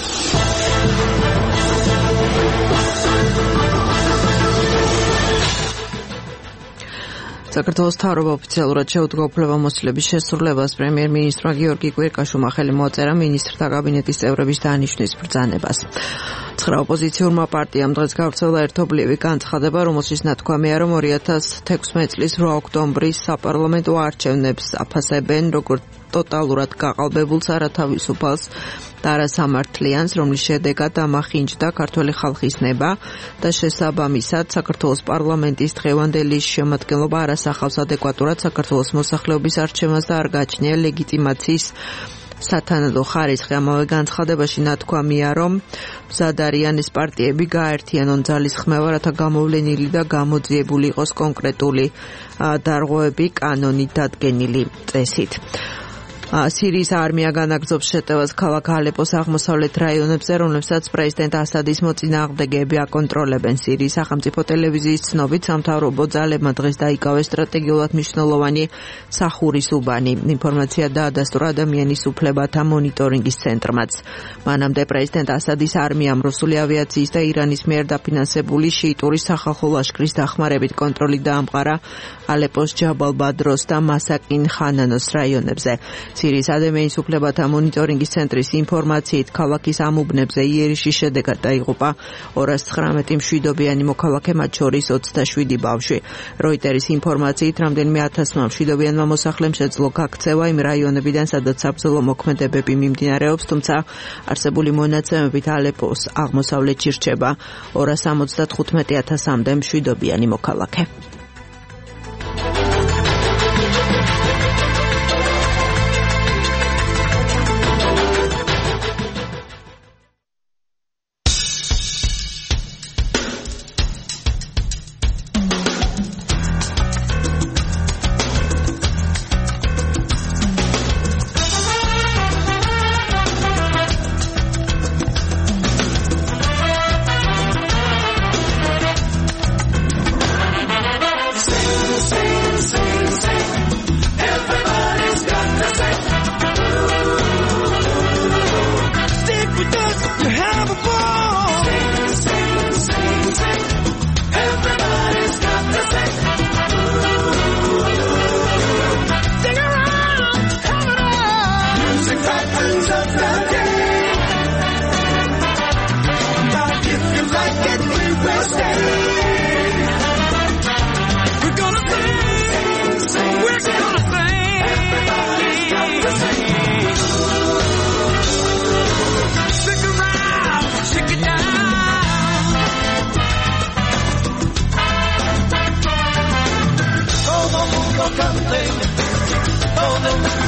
Speaker 2: საქართველოს მთავრობა ოფიციალურად შეუდგა უფლებამოსილების შესრულებას პრემიერ-მინისტრმა გიორგი კვირკაშვილმა ხელი მოაწერა მინისტრთა კაბინეტის წევრების დანიშვნის ბრძანებას. 9 ოპოზიციურმა პარტიამ დღეს გავრცელა ერთობლივი განცხადება, რომელშიც ნათქვამია, რომ 2016 წლის 8 ოქტომბრის საპარლამენტო არჩევნებს აფასებენ როგორც ტოტალურად გაყალბებულ სათავისუფალს და არასამართლიანს, რომლის შედეგად ამახინჯდა ქართველი ხალხის ნება და შესაბამისად საქართველოს პარლამენტის დღევანდელი შემადგენლობა არ ასახავს ადეკვატურად საქართველოს მოსახლეობის არჩევანს და არ გააჩნია ლეგიტიმაციის სათანადო ხარისხი. ამავე განცხადებაში ნათქვამია, რომ მზად არიან ეს პარტიები გააერთიანონ ძალისხმევა, რათა გამოვლენილი და გამოძიებული იყოს კონკრეტული დარღვევები კანონით დადგენილი წესით. სირიის არმია განაგრძობს შეტევას ქალაქ ალეპოს აღმოსავლეთ რაიონებზე, რომლებსაც პრეზიდენტ ასადის მოწინააღმდეგეები აკონტროლებენ. სირიის სახელმწიფო ტელევიზიის ცნობით, სამთავრობო ძალებმა დღეს დაიკავეს სტრატეგიულად მნიშვნელოვანი სახურის უბანი. ინფორმაცია დაადასტურა ადამიანის უფლებათა მონიტორინგის ცენტრმაც. მანამდე პრეზიდენტ ასადის არმიამ რუსული ავიაციის და ირანის მიერ დაფინანსებული შიიტური სახალხო ლაშქრის დახმარებით კონტროლი დაამყარა ალეპოს ჯაბალ-ბადროს და მასაკინ ხანანოს რაიონებზე. სირიის ადამიანის უფლებათა მონიტორინგის ცენტრის ინფორმაციით ქალაქის ამ უბნებზე იერიში შედეგად დაიღუპა 219 მშვიდობიანი მოქალაქე, მათ შორის 27 ბავშვი. როიტერის ინფორმაციით რამდენიმე 1000-მა მშვიდობიანმა მოსახლემ შეძლო გაქცევა იმ რაიონებიდან, სადაც საბრძოლო მოქმედებები მიმდინარეობს, თუმცა არსებული მონაცემებით ალეპოს აღმოსავლეთში რჩება 275,000-მდე მშვიდობიანი მოქალაქე.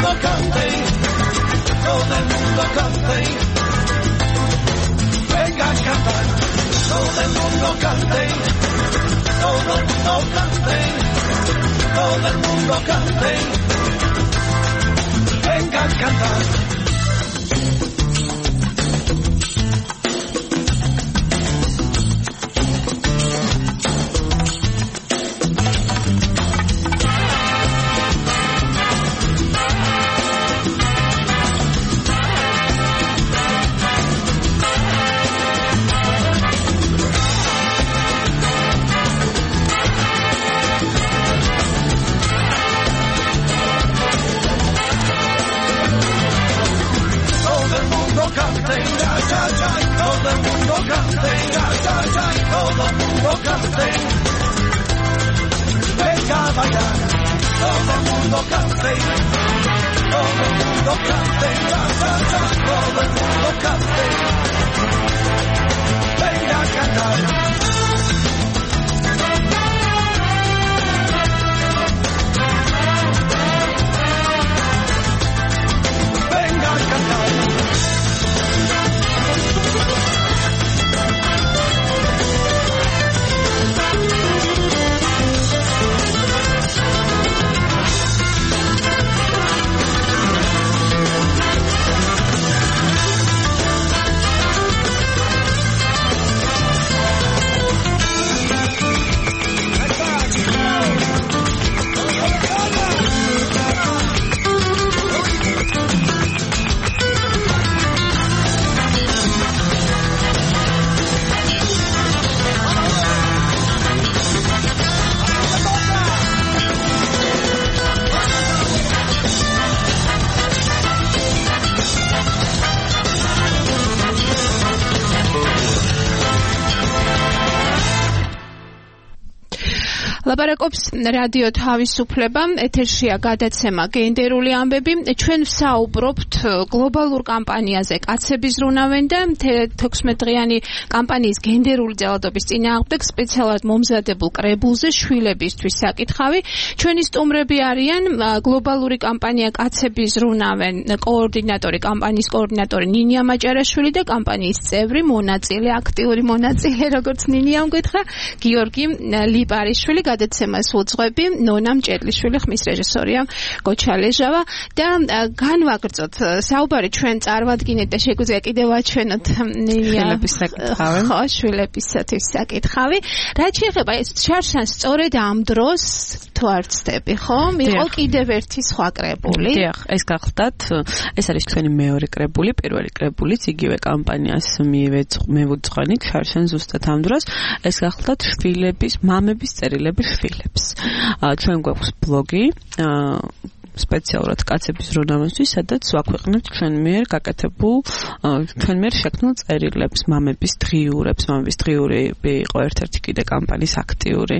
Speaker 7: mundo cante, todo el mundo cante. Venga a cantar, todo el mundo cante, todo el mundo cante, todo el mundo cante. Venga a cantar. Venga a bailar, todo el mundo cante, todo el mundo cante, todo el mundo cante. Venga a cantar.
Speaker 3: ლაპარაკობს რადიო თავისუფლება, ეთერშია გადაცემა გენდერული ამბები. ჩვენ ვსაუბრობთ გლობალურ კამპანიაზე კაცები ზრუნავენ და 16 დღიანი კამპანიის გენდერული ძალადობის წინააღმდეგ სპეციალურად მომზადებულ კრებულზე შვილებისთვის საკითხავი. ჩვენი სტუმრები არიან გლობალური კამპანია კაცები ზრუნავენ კამპანიის კოორდინატორი ნინია მაჭარაშვილი და კამპანიის წევრი მონაწილე, აქტიური მონაწილე, როგორც ნინიამ გითხრა, გიორგი ლიპარიშვილი. გადაცემას უძღვები ნონა მჭედლიშვილი, ხმის რეჟისორია გოჩალეჟავა და განვაგრძოთ საუბარი ჩვენ წარმატგინეთ და შეგვიძლია კიდევ აჩვენოთ
Speaker 5: შვილების საკითხავი.
Speaker 3: ხო, შვილებისათვის საკითხავი. რაც შეეხება შარშანს სწორედ ამ დროს თუ არ ვცდები, ხო? მიყო კიდევ ერთი სხვა კრებული.
Speaker 5: დიახ, ეს გახლდათ, ეს არის ჩვენი მეორე კრებული, პირველი კრებულიც იგივე კამპანიას მივუძღვენით შარშან ზუსტად ამ დროს. ეს გახლდათ შვილების, მამების წერილები შვილებს. ჩვენ გვაქვს ბლოგი სპეციალურად კაცების ზრუნავისთვის, სადაც ვაქვეყნებთ ჩვენ მიერ გაკეთებულ, ჩვენ მიერ შექმნილ წერილებს, მამების დღიურებს. მამების დღიურები იყო ერთ-ერთი კიდე კამპანიის აქტიური,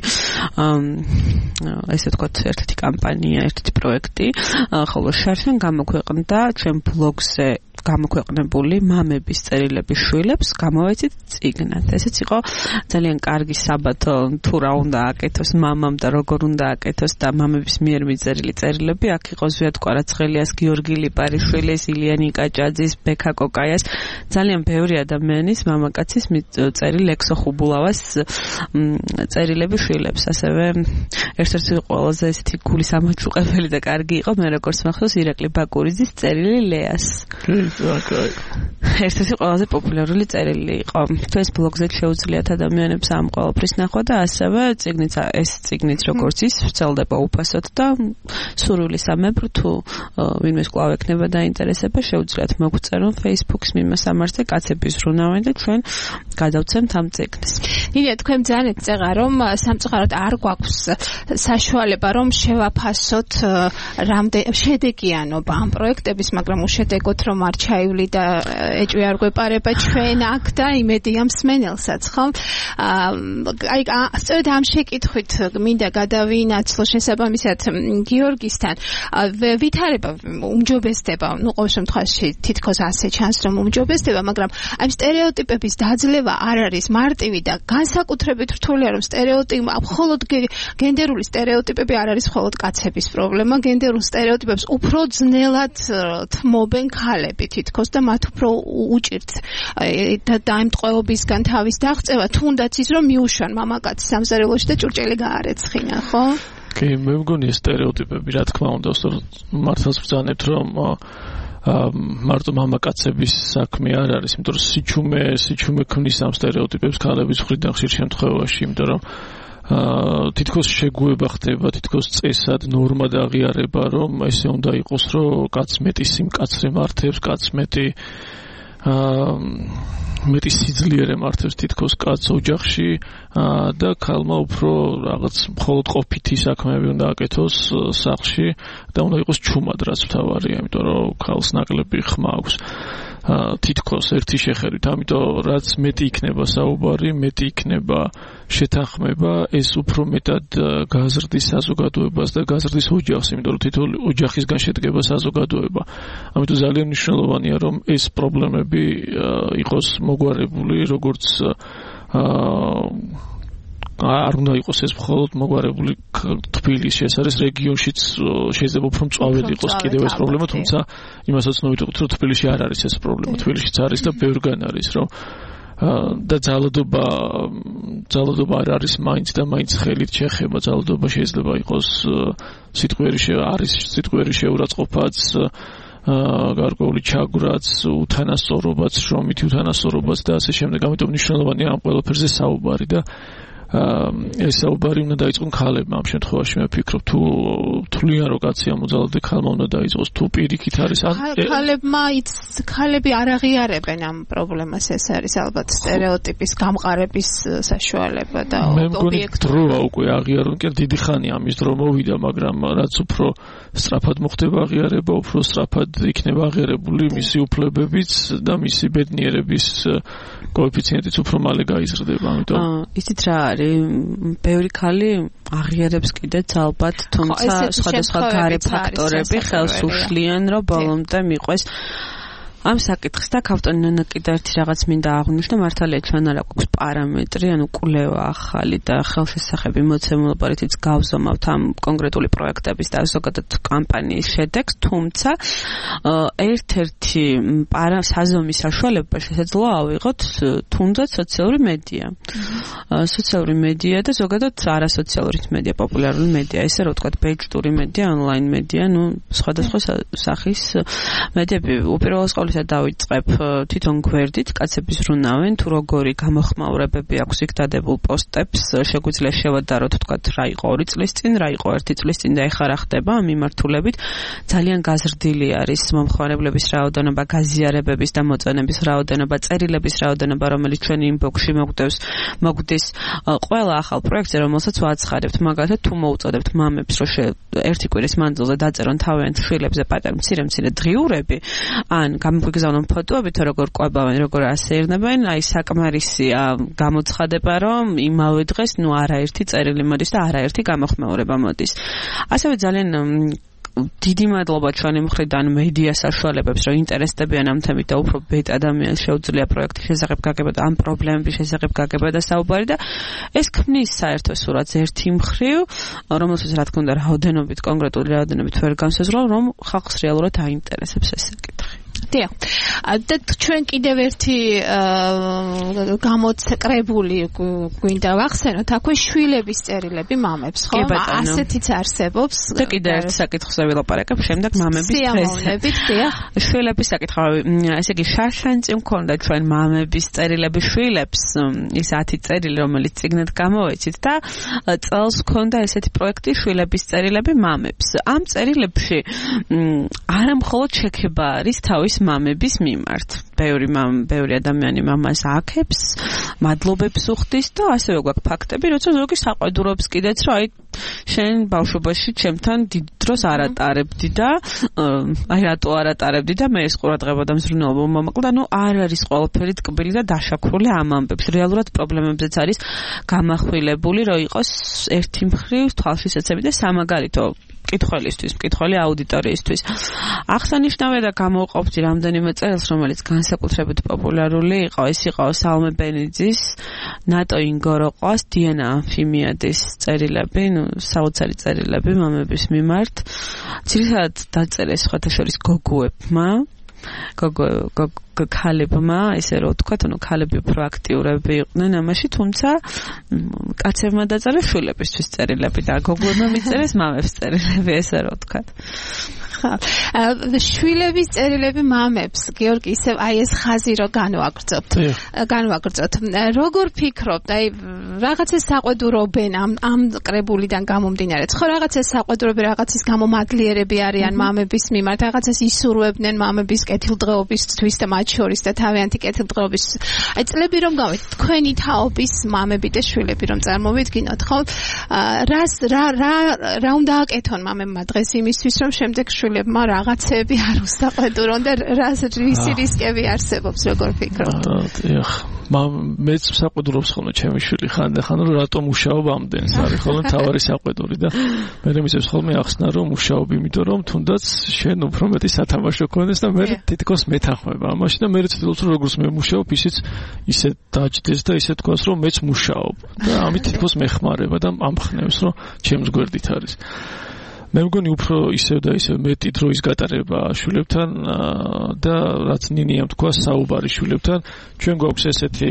Speaker 5: ესე ვთქვათ, ერთ-ერთი კამპანია, ერთ-ერთი პროექტი, ხოლო შარშან გამოქვეყნდა ჩვენ ბლოგზე გამოქვეყნებული მამების წერილები შვილებს გამოვეცით წიგნად. ესეც იყო ძალიან კარგი საბათო, თუ რა უნდა აკეთოს მამამ და როგორ უნდა აკეთოს და მამების მიერ მიწერილი წერილები. აქ იყო ზვიად კვარაცხელიას, გიორგი ლიპარიშვილის, ილია ნიკაჭაძის, ბექა კოკაიას, ძალიან ბევრი ადამიანის, მამაკაცის წერილი, ლექსო ხუბულავას წერილები შვილებს. ასევე ერთ-ერთი ყველაზე ესეთი გულის ამაჩუყებელი და კარგი იყო, მე როგორც მახსოვს, ირაკლი ბაკურიძის წერილი ლეას. ერთ-ერთი ყველაზე პოპულარული წერილი იყო. თქვენს ბლოგზე შეუძლიათ ადამიანებს ამ ყველაფრის ნახვა და ასევე ეს წიგნიც როგორც ის ვრცელდება უფასოდ და სურვილი სამებრ თუ ვინმეს კვლავ ექნება დაინტერესება შეუძლიათ მოგწერონ Facebook-ის მიმასამართზე კაცები ზრუნავენ და ჩვენ გადავცემთ ამ წიგნს.
Speaker 3: ნინია, თქვენ ძალიან ეწეღა რომ სამწუხაროდ არ გვაქვს საშუალება რომ შევაფასოთ შედეგიანობა ამ პროექტების, მაგრამ უშედეგოთ რომ არ ჩაივლიდა ეჭვი არ გვეპარება ჩვენ აქ და იმედია მსმენელსაც, ხო? აი სწორედ ამ შეკითხვით მინდა გადავინაცვლო შესაბამისად გიორგისთან. ვითარება უმჯობესდება, ყოველ შემთხვევაში თითქოს ასე ჩანს, რომ უმჯობესდება, მაგრამ აი სტერეოტიპების დაძლევა არ არის მარტივი და განსაკუთრებით რთულია, რომ მხოლოდ გენდერული სტერეოტიპები არ არის მხოლოდ კაცების პრობლემა, გენდერულ სტერეოტიპებს უფრო ძნელად თმობენ ქალები თითქოს და მათ უფრო უჭირთ დაემტყვეობისგან თავის დაღწევა, თუნდაც ის რომ მიუშვან მამაკაცი სამზარეულოში და ჭურჭელი გაარეცხინა, ხო?
Speaker 6: კი, მე მგონი სტერეოტიპები, რა თქმა უნდა, მართლაც ბრძანებთ, რომ მარტო მამაკაცების საქმე არ არის, იმიტომ რომ სიჩუმე ქმნის ამ სტერეოტიპებს ქალების მხრიდან ხშირ შემთხვევაში, იმიტომ რომ თითქოს შეგუება ხდება, თითქოს წესად ნორმად აღიარება, რომ ესე უნდა იყოს, რომ კაც მეტი სიმკაცრე მართებს, კაც მეტი სიძლიერე მართებს თითქოს კაც ოჯახში და ქალმა უფრო რაღაც მხოლოდ ყოფითი საქმეები უნდა აკეთოს სახლში და უნდა იყოს ჩუმად, რაც მთავარია, იმიტომ რომ ქალს ნაკლები ხმა აქვს. თითქოს ერთი შეხედვით, ამიტომ რაც მეტი იქნება საუბარი, მეტი იქნება შეთანხმება, ეს უფრო მეტად გაზრდის საზოგადოებას და გაზრდის ოჯახს, იმიტომ რომ თითოეული ოჯახისგან შედგება საზოგადოება. ამიტომ ძალიან მნიშვნელოვანია, რომ ეს პრობლემები იყოს მოგვარებული, როგორც არ უნდა იყოს ეს მხოლოდ მოგვარებული თბილისში, ეს არის რეგიონშიც შეიძლება უფრო მწვავედ იყოს კიდევ ეს პრობლემა, თუმცა იმასაც ნოვიტყვით, რომ თბილისში არ არის ეს პრობლემა, თბილისშიც არის და ბევრგან არის, რომ და ძალადობა არ არის მაინც და მაინც ხელით შეხება, ძალადობა შეიძლება იყოს სიტყვიერი შეურაცხყოფაც, გარკვეული ჩაგვრაც, უთანასწორობაც, შრომითი უთანასწორობაც და ასე შემდეგ. ამიტომ მნიშვნელოვანია ამ ყველაფერზე საუბარი და ეს საუბარი უნდა დაიწყონ ქალებმა ამ შემთხვევაში, მე ვფიქრობ, თუ თვლიან რომ კაცი ამოძალადე ქალმა უნდა დაიწყოს, თუ პირიქით არის ქალები არ აღიარებენ ამ პრობლემას, ეს არის ალბათ სტერეოტიპის გამყარების საშუალება და ობიექტური. დროა უკვე აღიარონ, კი დიდი ხანია ამის დრო მოვიდა, მაგრამ რაც უფრო სწრაფად მოხდება აღიარება, უფრო სწრაფად იქნება აღიარებული მისი უფლებებიც და მისი ბედნიერების კოეფიციენტიც უფრო მალე გაიზრდება, ამიტომ
Speaker 5: იცით რა არის, ბევრი ქალი აღიარებს კიდეც ალბათ, თუმცა სხვადასხვა გარე ფაქტორები ხელს უშლიან, რომ ბოლომდე მიყვეს ამ საკითხს და ქავტონენა კიდე ერთი რაღაც მინდა აღვნიშნო, მართალია ჩვენ არ აქვს პარამეტრი, ანუ კვლევა ახალი და ხელშესახები მოცემულობა, რითიც გავზომავთ ამ კონკრეტული პროექტების და ზოგადად კამპანიის შედეგს, თუმცა ერთ-ერთი საზომი საშუალება შესაძლოა ავიღოთ თუნდაც სოციალური მედია. სოციალური მედია და ზოგადად არასოციალური მედია, პოპულარული მედია, ესე რომ ვთქვათ, ბეჭდური მედია, ონლაინ მედია, სხვადასხვა სახის მედიები. უპირველეს ყოვლისა დავიწყებ თვითონ გვერდით, კაცების ბრუნავენ, თუ როგორი გამოხმაურებები აქვს იქ დადებულ პოსტებს, შეგვიძლია შევადაროთ, ვთქვათ, რა იყო 2 წლის წინ, რა იყო 1 წლის წინ და ეხლა რა ხდება ამ მიმართულებით. ძალიან გაზრდილი არის მომხმარებლების რაოდენობა, გაზიარებების და მოწონების რაოდენობა, წერილების რაოდენობა, რომელიც ჩვენი ინბოქსში მოგვდის ყველა ახალ პროექტზე, რომელსაც ვაცხადებთ, მაგალითად თუ მოუწოდებთ მამებს, რომ ერთი კვირის მანძილზე დაწერონ თავიანთ შვილებზე პატარ მცირე დღიურები, ან გამოგიგზავნონ ფოტოები, თუ როგორ ყვებავენ, როგორ ასეირნებენ, აი საკმარისია გამოცხადება, რომ იმავე დღეს არაერთი წერილი მოდის და არაერთი გამოხმაურება მოდის. ასევე ძალიან დიდი მადლობა ჩვენი მხრიდან მედია საშუალებებს, რომ ინტერესდებიან ამ თემით და უფრო მეტ ადამიანს შეუძლია პროექტის შესახებ გაგება და ამ პრობლემების შესახებ გაგება და საუბარი და ეს ქმნის საერთო სურათს ერთი მხრივ, რომელსაც რა თქმა უნდა რაოდენობით, კონკრეტული რაოდენობით ვერ განსაზღვრავ, რომ ხალხს რეალურად აინტერესებს ეს საკითხი.
Speaker 3: დიახ. და ჩვენ კიდევ ერთი გამოცეკრებული გვინდა ვახსენოთ, აქვე შვილების წერილები მამებს, ხო? ასეთიც არსებობს.
Speaker 5: და კიდევ ერთ საკითხზე ვილაპარაკებ, შემდეგ მამების
Speaker 3: სიამოვნებით, დიახ.
Speaker 5: შვილების საკითხავი, ესე იგი შარშანწი მქონდა ჩვენ მამების წერილები შვილებს, ის 10 წერილი, რომელიც წიგნად გამოვეცით და წელს მქონდა ესეთი პროექტი შვილების წერილები მამებს. ამ წერილებში არა მხოლოდ შექება არის თავის მამების მიმართ. ბევრი ადამიანი მამას აქებს, მადლობებს უხდის და ასევე გვაქვს ფაქტები, როცა ზოგი საყვედურობს კიდეც, რომ აი შენ ბავშვობაში ჩემთან დიდ დროს არ ატარებდი და რატო არ ატარებდი და მე ეს ყურადღება და მზრუნველობა მომაკლდა, არ არის ყველაფერი ტკბილი და დაშაქრული ამ ამბებს. რეალურად პრობლემებზეც არის გამახვილებული, რომ იყოს ერთი მხრივ თვალშისაცემი და სამაგალითო მკითხველი აუდიტორიისთვის. აღსანიშნავია და გამოვყოფდი რამდენიმე წერილს, რომელიც განსაკუთრებით პოპულარული იყო. ეს იყო საომე ბენიძის, ნატო ინგოროყვას, დიანა ამფიმიადის წერილები, საოცარი წერილები მამების მიმართ. ძირითადად დაწერეს ხათაშორის გოგოებმა. ქალებმა, ესე რომ ვთქვათ, ქალები პროაქტიურები იყვნენ ამაში, თუმცა კაცებმა დაწერეს შვილებისთვის წერილები და გოგოებმა მიწერეს მამებს წერილები, ესე რომ ვთქვათ.
Speaker 3: შვილების წერილები მამებს, გიორგი, ისევ აი ეს ხაზი რო განვაგრძობთ. როგორ ფიქრობთ, აი რაღაცას საყვედურობენ ამ კრებულიდან გამომდინარე. ხო, რაღაცას საყვედურობენ, რაღაცის გამომადლიერები არიან მამების მიმართ, რაღაცას ისურვებდნენ მამების კეთილდღეობისთვის და მათ შორის და თავიანთი კეთილდღეობის. აი წლები რომ გავეთ, თქვენი თაობის მამები და შვილები რომ წარმოვიდგინოთ, ხო? რა უნდა აკეთონ მამებმა დღეს იმისთვის, რომ შემდეგ შვილებმა რაღაცები არ უსაყვედურონ და რისი რისკები არსებობს, როგორ ფიქრობთ?
Speaker 6: მეც საყვედურობს ხოლმე ჩემი შვილი ხანდახან რომ რატომ მუშაობ ამდენს არის ხოლმე თავარი საყვედური და მე მისცემს ხოლმე ახსნა რომ მუშაობ იმიტომ რომ თუნდაც შენ უფრო მეტი სათამაშო ქონდეს და მე თითქოს მეთანხმება ამაში და მე ვცდილობ რომ როგორც მე მუშაობ ისიც ისე დაჯდეს და ისე თქვას რომ მეც მუშაობ და ამით თითქოს მეხმარება და ამხნევს რომ ჩემს გვერდით არის. მე მგონი უფრო ისევ და ისევ მეტი დროის გატარება შვილებთან და რაც ნინიამ თქვა საუბარი შვილებთან ჩვენ გვაქვს ესეთი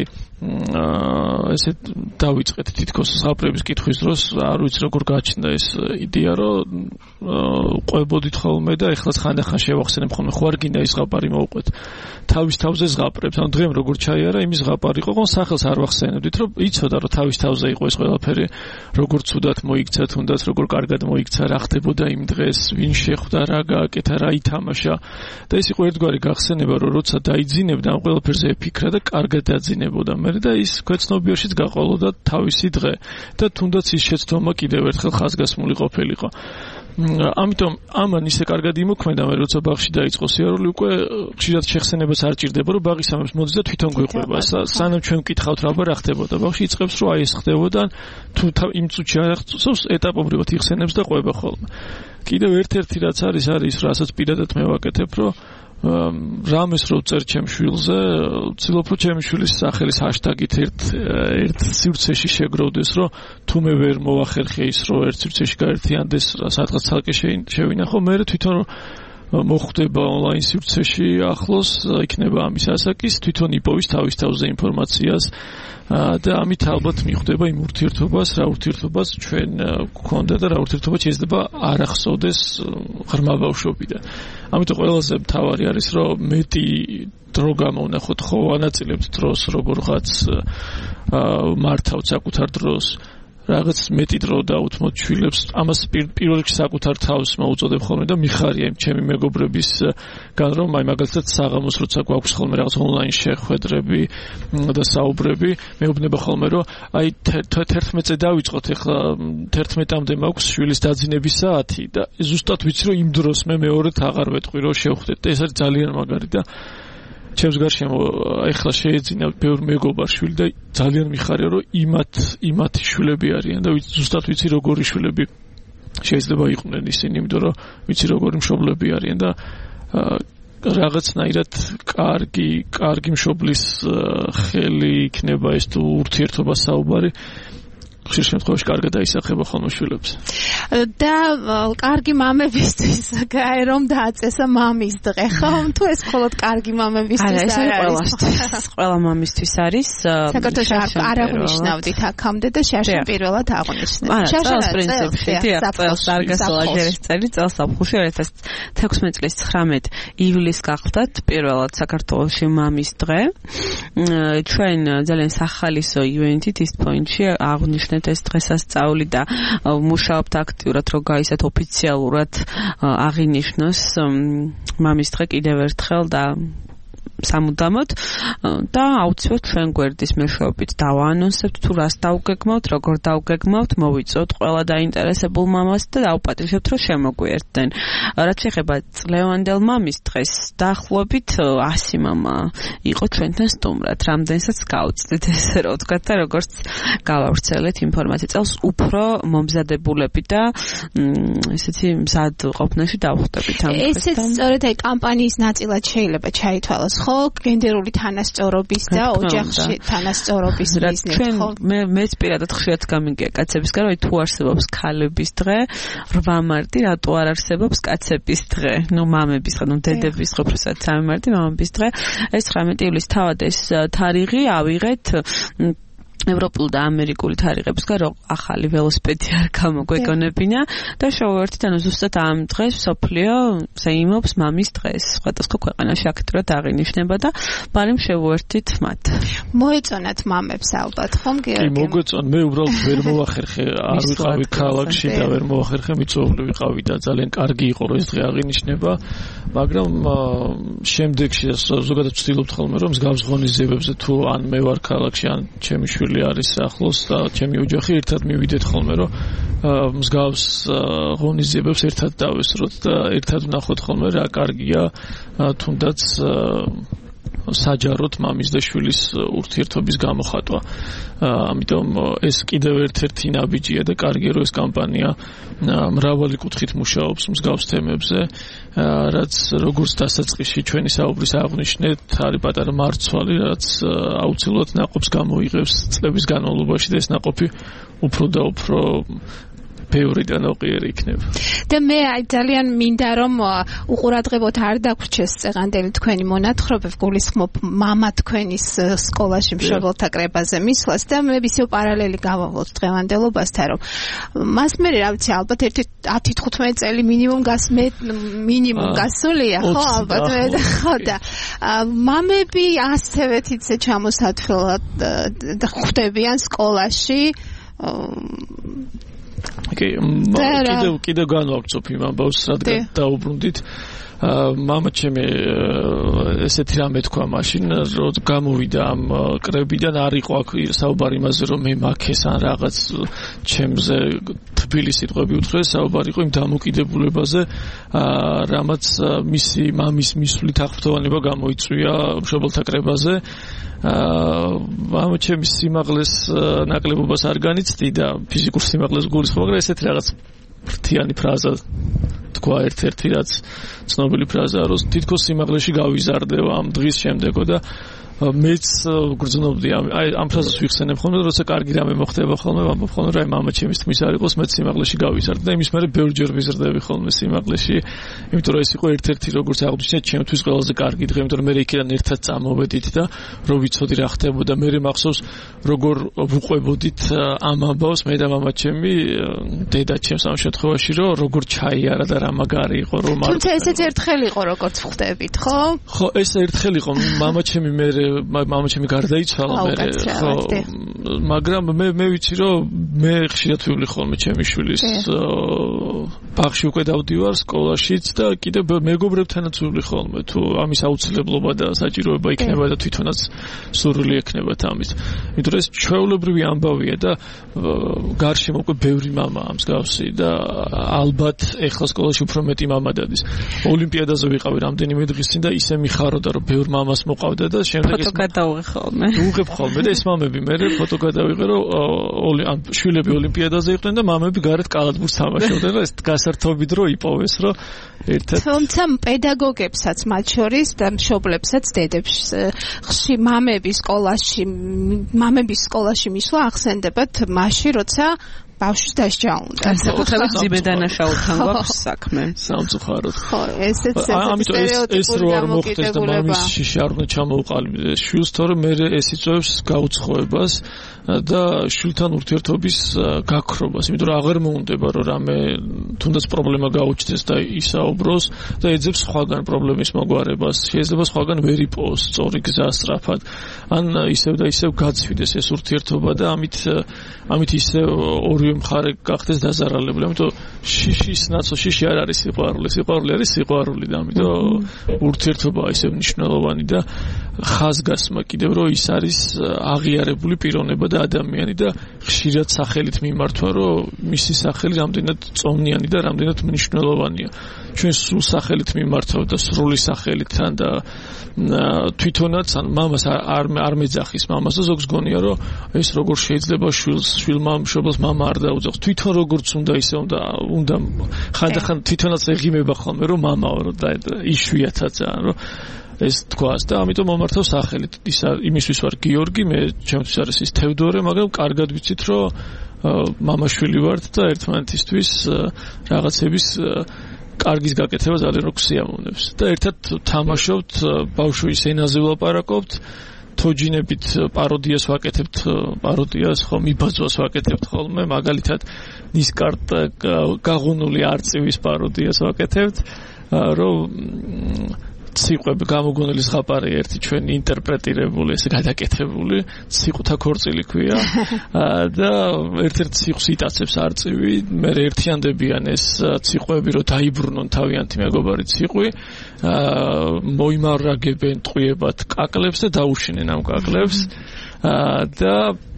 Speaker 6: დავიწყეთ თითქოს ზღაპრების კითხვის დროს არ ვიცი როგორ გაჩნდა ეს იდეა რომ ყვებოდით ხოლმე და ეხლა ხანდახან შევახსენებ ხოლმე ხო არ გინდა ის ზღაპარი მოვყვეთ თავის თავზე ზღაპრებს ანუ დღემ როგორ ჩაიარა იმის ზღაპარი იყო ყო სახელს არ ვახსენებდით რომ იცოდა რომ თავის თავზე იყო ეს ყველაფერი როგორ ცუდად მოიქცა თუნდაც როგორ კარგად მოიქცა რა ხდებოდა იმ დღეს ვინ შეხვდა რა გააკეთა რა ითამაშა და ეს იყო ერთგვარი გახსენება რომ როცა დაიძინებდა ამ ყველაფერზე ефიქრა და კარგად დაძინებოდა და ის ქვეცნობიერშიც გაყოლოდა თავისი დღე და თუნდაც ის შეცდომა კიდევ ერთხელ ხაზგასმული ყოფილიყო. ამიტომ ამან ისე კარგად იმოქმედა მე როცა ბაღში დაიწყო სიარული უკვე ხშირად შეხსენებას არ ჭირდება რომ ბაღის ამებს მოდის და თვითონ გვიყვება სანამ ჩვენ ვკითხავთ რა ხდებოდა ბაღში იწყებს რომ აი ეს ხდებოდა თუ იმ წუთში არ ახსოვს ეტაპობრივად იხსენებს და ყვება ხოლმე. კიდევ ერთ-ერთი რაც არის რასაც პირადად მე ვაკეთებ რომ რამეს რო წერ ჩემ შვილზე, ვცდილობ რომ ჩემი შვილის სახელის ჰაშტაგით ერთ სივრცეში შეგროვდეს, რომ თუ მე ვერ მოვახერხე ის, რომ ერთ სივრცეში გაერთიანდეს, სადღაც ცალკე შევინახო, მე თვითონ მოხვდება ონლაინ სივრცეში ახლოს, იქნება ამის ასაკის, თვითონ იპოვის თავის თავზე ინფორმაციას და ამით ალბათ მიხვდება იმ ურთიერთობას, რა ურთიერთობას ჩვენ გვქონდა და რა ურთიერთობა შეიძლება არ ახსოვდეს ღრმა ბავშვობიდან. ამიტომ ყველაზე მთავარი არის რომ მეტი დრო გამოვნახოთ ხო ანაწილებთ დროს როგორღაც მართავთ საკუთარ დროს რაღაც მეტი დრო დაუთმოთ შვილებს ამას პირველ რიგში საკუთარ თავს მოუწოდებ ხოლმე და მიხარია იმ ჩემი მეგობრებისგან რომ აი მაგალითად საღამოს როცა გვაქვს ხოლმე რაღაც ონლაინ შეხვედრები და საუბრები მეუბნება ხოლმე რომ აი 11-ზე დავიწყოთ ეხლა 11-მდე მაქვს შვილის დაძინების საათი და ზუსტად ვიცი რომ იმ დროს მე მეორედ აღარ ვეტყვი რომ შევხვდეთ და ეს არის ძალიან მაგარი და ჩემს გარშემო ეხლა შეეძინა ბევრ მეგობარ შვილი და ძალიან მიხარია რომ იმათი შვილები არიან და ზუსტად ვიცი როგორი შვილები შეიძლება იყვნენ ისინი იმიტომ რომ ვიცი როგორი მშობლები არიან და რაღაცნაირად კარგი მშობლის ხელი იქნება ეს თუ ურთიერთობა საუბარი ხშირ შემთხვევაში კარგად აისახება ხოლმე შვილებს.
Speaker 3: და კარგი მამებისთვის გაე რომ დააწესა მამის დღე, ხო? თუ ეს მხოლოდ კარგი მამებისთვის
Speaker 5: არის? ყველა მამისთვის არის.
Speaker 3: საქართველოში არ აღნიშნავდით აქამდე და შაშა პირველად აღნიშნეთ.
Speaker 5: შაშას პრინციპში, წელს არ გასულაჯერეს წელი, წელს საფხულში 2016 წლის 19 ივლისს გახლდათ პირველად საქართველოში მამის დღე. ჩვენ ძალიან სახალისო ივენთით ის პოინტში აღნიშნეთ მივიყვანეთ ეს დღესასწაული და მუშაობთ აქტიურად, რომ გაისეთ ოფიციალურად აღინიშნოს მამის დღე კიდევ ერთხელ და სამუდამოდ და აუცილებლად ჩვენ გვერდის მეშვეობით დავაანონსებთ თუ რას დავგეგმავთ, როგორ დავგეგმავთ, მოვიწოთ ყველა დაინტერესებულ მამას და დავპატივებთ, რომ შემოგვიერთდნენ. რაც შეეხება წლევანდელ მამის დღეს, დაახლოებით 100 მამა იყო ჩვენთან სტუმრად, რამდენსაც გავწდით ესე რომ ვთქვათ და როგორც გავავრცელეთ ინფორმაცია. წელს უფრო მომზადებულები და ესეთი მზად ყოფნაში დავხვდებით ამ დღეს.
Speaker 3: ესეც სწორედ აი კამპანიის ნაწილად შეიძლება ჩაითვალოს, ხო? გენდერული თანასწორობის და ოჯახში თანასწორობის მიზნით, ხო?
Speaker 5: მეც პირადად ხშირად გამიგია კაცებისგან, რომ თუ არსებობს ქალების დღე 8 მარტი, რატო არ არსებობს კაცების დღე? ნუ მამების დღე, ნუ დედების დღე, უბრალოდ 3 მარტი მამების დღე. ეს 19 ივლისს თავად ეს თარიღი ავიღეთ ევროპულ და ამერიკული თარიღებისგან, რომ ახალი ველოსიპედი არ გამოგვეგონებინა და შევერთით, ანუ ზუსტად ამ დღეს მსოფლიო ზეიმობს მამის დღეს. სხვადასხვა ქვეყანაში აქტიურად აღინიშნება და ბარემ შევერთით მათ.
Speaker 3: მოეწონათ მამებს ალბათ, ხომ გიორგი?
Speaker 6: კი, მოგეწონ. მე უბრალოდ ვერ მოვახერხე, არ ვიყავი ქალაქში და ვერ მოვახერხე, მიწვეული ვიყავი და ძალიან კარგი იყო, რომ ეს დღე აღინიშნება, მაგრამ შემდეგში ზოგადად ვცდილობთ ხოლმე, რომ მსგავს ღონისძიებებზე თუ ან მე ვარ ქალაქში, ან ჩემი შვილი არის ახლოს და ჩემი ოჯახი ერთად მივიდეთ ხოლმე, რომ მსგავს ღონისძიებებს ერთად დავესწროთ და ერთად ვნახოთ ხოლმე რა კარგია თუნდაც საჯაროდ მამის და შვილის ურთიერთობის გამოხატვა. ამიტომ ეს კიდევ ერთ-ერთი ნაბიჯია და კარგია, რომ ეს კამპანია მრავალი კუთხით მუშაობს მსგავს თემებზე, რაც როგორც დასაწყისში ჩვენი საუბრის აღნიშნეთ, არის პატარა მარცვალი, რაც აუცილებლად ნაყოფს გამოიღებს წლების განმავლობაში და ეს ნაყოფი უფრო და უფრო ბევრი და ნოყიერი იქნება.
Speaker 3: და მე ძალიან მინდა რომ უყურადღებოთ არ დაგვრჩეს წეღანდელი თქვენი მონათხრობი, გულისხმობ მამა თქვენის სკოლაში მშობელთა კრებაზე მისვლას და მე ისევ პარალელი გავავლოთ დღევანდელობასთან, რომ მას მე რა ვიცი, ალბათ 10-15 წელი მინიმუმ გასულია, ხო, ალბათ მე ხო და მამები ასევე თითზე ჩამოსათვლად ხვდებიან სკოლაში. კიდევ
Speaker 6: განვაგრძობ იმ ამბავს, რადგან დაუბრუნდით. მამა ჩემი ესეთი რამე თქვა მაშინ, რომ გამოვიდა ამ კრებიდან, არ იყო აქ საუბარი იმაზე, რომ მე მაქეს ან რაღაც ჩემზე თბილი სიტყვები უთხრეს, საუბარი იყო იმ დამოკიდებულებაზე, რამაც მისი მამის მისვლით აღფრთოვანება გამოიწვია მშობელთა კრებაზე. მამა ჩემი სიმაღლეს ნაკლებობას არ განიცდი და ფიზიკურ სიმაღლეს გულისხმობ, მაგრამ ესეთი რაღაც ფრთიანი ფრაზა თქვა ერთ-ერთი, რაც ცნობილი ფრაზაა, რომ თითქოს სიმაღლეში გავიზარდე ამ დღის შემდეგო და მეც გრძნობდი ამ ფრაზას ვიხსენებ ხოლმე, როცა კარგი რამე მოხდება ხოლმე, ვამბობ ხოლმე, რომ მამა ჩემის თქმის არ იყოს, მეც სიმაღლეში გავიზარდე და იმის მერე ბევრჯერ ვიზრდები ხოლმე სიმაღლეში, იმიტომ რომ ეს იყო ერთ-ერთი, როგორც აღნიშნეთ, ჩემთვის ყველაზე კარგი დღე, იმიტომ რომ მე იქიდან ერთად წამოვედით და რომ ვიცოდი რა ხდებოდა, მე მახსოვს როგორ ვუყვებოდით ამ ამბავს მე და მამა ჩემი, დედა ჩემს ამ შემთხვევაში, რომ როგორ ჩაიარა და რა მაგარი იყო, რომ
Speaker 3: თუმცა ესეც ერთხელ იყო, როგორც ხვდებით, ხო?
Speaker 6: ხო, ეს ერთხელ იყო, მამა ჩემი მე მამა ჩემი გარდაიცვალა მე, ხო, მაგრამ მე ვიცი, რომ მე ხშირად ვივლი ხოლმე ჩემი შვილის ბაღში უკვე დავდივარ სკოლაშიც და კიდევ მეგობრებთანაც ვივლი ხოლმე, თუ ამის აუცილებლობა და საჭიროება იქნება და თვითონაც სურვილი ექნებათ ამის. იმიტომ რომ ეს ჩვეულებრივი ამბავია და გარშემო უკვე ბევრი მამაა მსგავსი და ალბათ ეხლა სკოლაში უფრო მეტი მამა დადის. ოლიმპიადაზე ვიყავი რამდენიმე დღის წინ და ისე მიხაროდა, რომ ბევრ მამას მოყავდა და შემდეგ
Speaker 5: ფოტო გადავიღე ხოლმე.
Speaker 6: ვუღებ ხოლმე და ეს მამები მე ფოტო გადავიღე, რომ შვილები ოლიმპიადაზე იყვნენ და მამები გარეთ კალათბურთს თამაშობდნენ და ეს გასართობი დრო იპოვეს, რომ ერთად.
Speaker 3: თუმცა პედაგოგებსაც მათ შორის და მშობლებსაც დედებს ხში მამების სკოლაში მისვლა ახსენდებათ მაშინ, როცა ბავშვის დასჯა უნდა.
Speaker 5: საკუთრებით ძიმე დანაშაულთან გვაქვს საქმე.
Speaker 6: სამწუხაროდ.
Speaker 3: ხო, ესეც
Speaker 6: ამიტომ ეს რო არ მოხდეს და მამის შიში არ უნდა ჩამოუყალიბდეს შვილს, თორემ მე ეს იწვევს გაუცხოებას და შვილთან ურთიერთობის გაქრობას, იმიტომ რომ აღარ მოუნდება რომ რამე თუნდაც პრობლემა გაუჩნდეს და ისაუბროს და ეძებს სხვაგან პრობლემის მოგვარებას. შეიძლება სხვაგან ვერ იპოვოს სწორი გზა სწრაფად, ან ისევ და ისევ გაცვიდეს ეს ურთიერთობა და ამით ისევ ორივე მხარე გახდეს დაზარალებული. ამიტომ შიშის ნაცვლად შიში არ არის სიყვარული, სიყვარული არის სიყვარული და ამიტომ ურთიერთობა ისევ მნიშვნელოვანი და ხაზგასმა კიდევ რომ ის არის აღიარებული პიროვნება და ადამიანი და ხშირად სახელით მიმართვა, რომ მისი სახელი რამდენად წონიანი და რამდენად მნიშვნელოვანია. ჩვენ სულ სახელით მიმართავ და სრული სახელიდან და თვითონაც ან მამას არ მეძახის მამას და ზოგს გონია რომ ეს როგორ შეიძლება შვილმა მშობელს მამა არ დაუძახოს. თვითონ როგორც უნდა ისე უნდა ხანდახან თვითონაც ეღიმება ხოლმე რომ მამაო და იშვიათად რომ ეს თქვას და ამიტომ მომართავ სახელით. იმისთვის ვარ გიორგი, მე ჩემთვის არის ის თევდორე, მაგრამ კარგად ვიცით რომ მამაშვილი ვართ და ერთმანეთისთვის რაღაცების კარგის გაკეთება ძალიან რო გსიამოვნებს. და ერთად თამაშობთ, ბავშვის ენაზე ვლაპარაკობთ, თოჯინებით პაროდიას ვაკეთებთ, ხო, მიბაძვას ვაკეთებთ ხოლმე, მაგალითად ნისკარტ გაღუნული არწივის პაროდიას ვაკეთებთ, რომ ციყვები გამოგონილი ზღაპარი ერთი ჩვენი ინტერპრეტირებული, ეს გადაკეთებული, ციყვთა ქორწილი ქვია და ერთ-ერთ ციყვს იტაცებს არწივი, მე ერთიანდებიან ეს ციყვები, რომ დაიბრუნონ თავიანთი მეგობარი ციყვი, მოიმარაგებენ ტყვიებად კაკლებს და დაუშინენ ამ კაკლებს და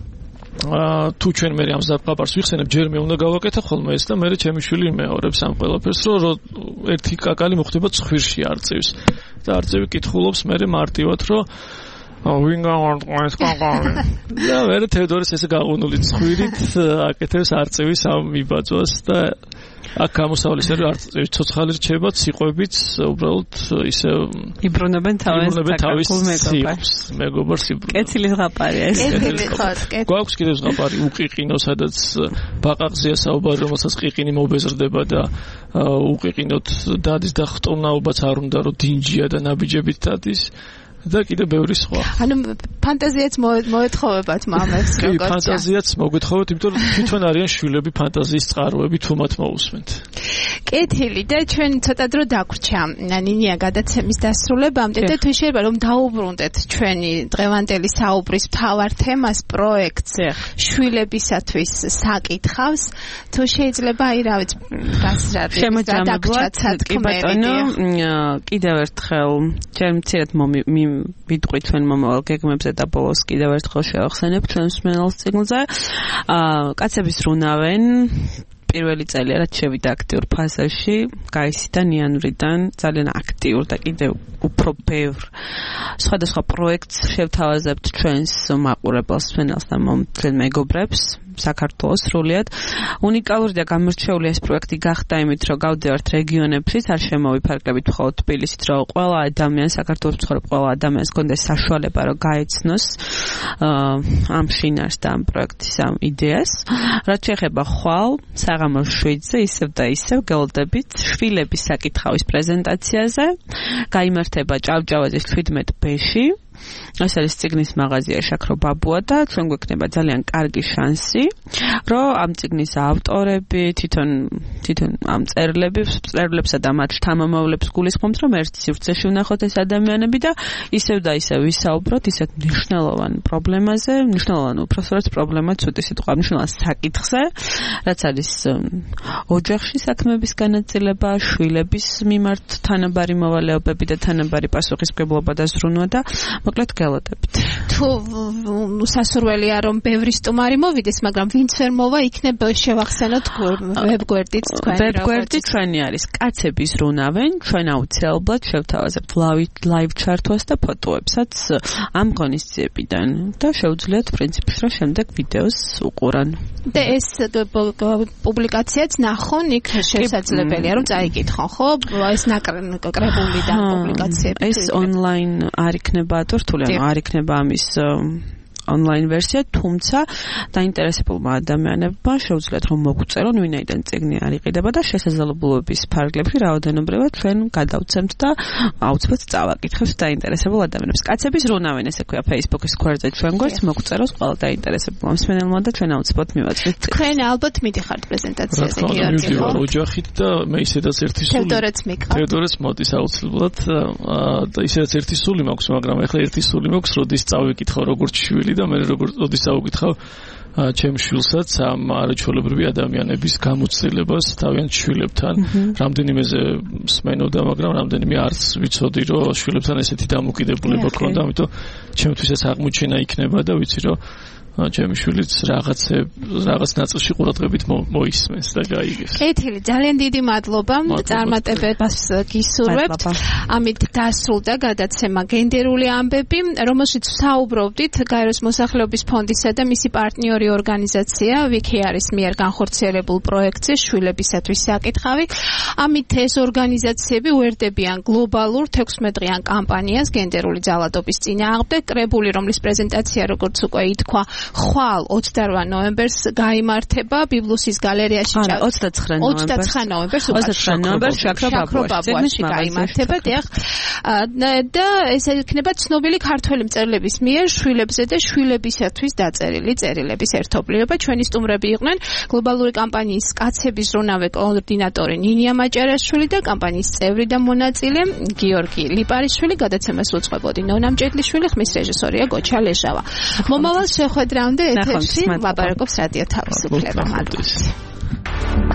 Speaker 6: თუ ჩვენ მე ამ ზღაპარს ვიხსენებ, ჯერ მე უნდა გავაკეთე ხოლმე ეს და მე ჩემი შვილი მეორებს ამ ყველაფერს, რომ ერთი კაკალი მოხდება ცხვირში არწივს და არწივი კითხულობს მე მარტივად, რომ ვინ გავარტყა ეს კაკალი და მე თევდორეს ესე გაღუნული ცხვირით აკეთებს არწივის ამ მიბაძვას და აქ გამოსავლის არის არწივის ცოცხალი რჩება, ციყვებიც უბრალოდ ისე
Speaker 5: იბრუნებენ თავის
Speaker 6: მეგობარს იბრუნებენ.
Speaker 5: კეთილი ზღაპარია ეს.
Speaker 6: გვაქვს კიდევ ზღაპარი უყიყინო, სადაც ბაყაყზეა საუბარი, რომელსაც ყიყინი მობეზრდება და უყიყინოთ დადის და ხტომნაობაც არ უნდა რომ დინჯია და ნაბიჯებით დადის. და კიდე ბევრი სხვა.
Speaker 3: ანუ ფანტაზიაც მოეთხოვებათ მამებს
Speaker 6: როგორ. კი, ფანტაზიაც მოგეთხოვებთ, იმიტომ რომ თვითონ არიან შვილები ფანტაზიის წყაროები, თუ მათ მოусმენთ.
Speaker 3: კეთილი და ჩვენ ცოტა დრო დაგვრჩა ნინია გადაცემის დასრულებამდე და თუ შეიძლება რომ დაუბრუნდეთ ჩვენი დღევანდელი საუბრის მთავარ თემას, პროექტს შვილებისათვის საკითხავს, თუ შეიძლება აი რა ვიცი
Speaker 5: შემოძამებლად კი ბატონო, კიდევ ერთხელ ჯერ მცირედ ვიტყვი ჩვენ მომავალ გეგმებზე და ბოლოს კიდევ ერთხელ შევახსენებ ჩვენს მსმენელს წიგნზე. კაცები ზრუნავენ. პირველი წელი რაც შევიდა აქტიურ ფაზაში, გაისიდან იანვრიდან ძალიან აქტიურ და კიდევ უფრო ბევრ სხვადასხვა პროექტს შევთავაზებთ ჩვენს მაყურებელს, მსმენელს და მომთხრელ მეგობრებს საქართველოს სრულიად. უნიკალური და გამორჩეული ეს პროექტი გახდა იმით, რომ გავდივართ რეგიონებშიც, არ შემოვიფარგლებით მხოლოდ თბილისით, რომ ყველა ადამიანს, საქართველოს მცხოვრებ ყველა ადამიანს გონდეს საშუალება, რომ გაეცნოს ამ შინაარსს და ამ პროექტის ამ იდეას. რაც შეეხება ხვალ, საღამოს 7-ზე ისევ და ისევ გელოდებით შვილების საკითხავის პრეზენტაციაზე. გაიმართება ჭავჭავაძის 17B-ში. ეს არის წიგნის მაღაზია შაქრო ბაბუა და ჩვენ გვექნება ძალიან კარგი შანსი, რომ ამ წიგნის ავტორები, თვითონ ამ წერლებსა და მათ შთამომავლებს გულისხმობთ, რომ ერთ სივრცეში ვნახოთ ეს ადამიანები და ისევ და ისევ ვისაუბროთ ისეთ მნიშვნელოვან პრობლემაზე, მნიშვნელოვან უпростоრად პრობლემად ცუდი სიტყვა, მნიშვნელოვან საკითხზე, რაც არის ოჯახში საქმების განაწილება, შვილების მიმართ თანაბარი მოვალეობები და თანაბარი პასუხისმგებლობა და ზრუნვა და მოკლედ გელოდებით.
Speaker 3: თუ სასურველია რომ ბევრი სტუმარი მოვიდეს, მაგრამ ვინც ვერ მოვა, იქნებ შევახსენოთ ვებგვერდით თქვენი.
Speaker 5: ვებგვერდი ჩვენი არის კაცები ზრუნავენ, ჩვენ აუცილებლად შევთავაზებთ ლაივ ჩართვას და ფოტოებსაც ამ ღონისძიებიდან და შეუძლიათ პრინციპში რომ შემდეგ ვიდეოს უყურან. და
Speaker 3: ეს პუბლიკაციაც ნახონ იქ შესაძლებელია რომ წაიკითხონ, ხო? ეს ნაკრებული და პუბლიკაციები.
Speaker 5: ეს ონლაინ არ იქნება რთული, არ იქნება ამის ონლაინ ვერსია, თუმცა დაინტერესებულმა ადამიანებმა შეუძლიათ რომ მოგვწერონ ვინაიდან წიგნი არ იყიდება და შესაძლებლობების ფარგლებში რაოდენობრივად ჩვენ გადავცემთ და აუცილებლად წავაკითხებთ დაინტერესებულ ადამიანებს. კაცების რუნავენ ესე ქვია Facebook-ის გვერდზე ჩვენ გვერდს მოგწეროს ყველა დაინტერესებულ მსმენელმა და ჩვენ აუცილებლად მივაწვით.
Speaker 3: თქვენ ალბათ მიდიხართ პრეზენტაციაზე გიორგი.
Speaker 6: ოჯახით და მე ისედაც ერთი სული. თედორეც მოდის აუცილებლად და ისედაც ერთი სული მაქვს, მაგრამ ახლა ერთი სული მაქვს, როდის წავიკითხავ როგორც შვილი და მე როდის წავიკითხავ ჩემ შვილსაც ამ არაჩვეულებრივი ადამიანების გამოცდილებას თავიანთ შვილებთან. რამდენიმეზე სმენოდა, მაგრამ რამდენიმე არც ვიცოდი, რომ შვილებთან ესეთი დამოკიდებულება ქონდა, ამიტომ ჩემთვისაც აღმოჩენა იქნება და ვიცი, რომ ჩემი შვილიც რაღაც ნაწილში ყურადღებით მოისმენს და გაიგებს.
Speaker 3: კეთილი, ძალიან დიდი მადლობა წარმატებებას გისურვებთ. ამით დასრულდა გადაცემა გენდერული ამბები, რომელშიც საუბრობდით გაეროს მოსახლეობის ფონდისა და მისი პარტნიორი ორგანიზაცია ვიქეარის მიერ განხორციელებულ პროექტზე შვილებისათვის საკითხავი. ამით ეს ორგანიზაციები უერთდებიან გლობალურ 16 დღიან კამპანიას გენდერული ძალადობის წინააღმდეგ, კრებული, რომლის პრეზენტაცია როგორც უკვე ითქვა ხვალ 28 ნოემბერს გაიმართება ბიბლუსის გალერეაში
Speaker 5: 29 ნოემბერს
Speaker 3: შაქრობაბუაში გაიმართება და ეს იქნება ცნობილი ქართველი მწერლების მიერ შვილებზე და შვილებისათვის დაწერილი წერილების ერთობლიობა. ჩვენი სტუმრები იყვნენ გლობალური კამპანიის კაცების რუნავე კოორდინატორი ნინია მაჭარაშვილი და კამპანიის წევრი და მონაწილე გიორგი ლიპარიშვილი. გადაცემას უწყებოდი ნონა მჭედლიშვილი, ხმის რეჟისორია გოჩა ლეჟავა. მომავალ შეხვედრამდე ეთერში ლაპარაკობს რადიო თავისუფლება. მადლობა.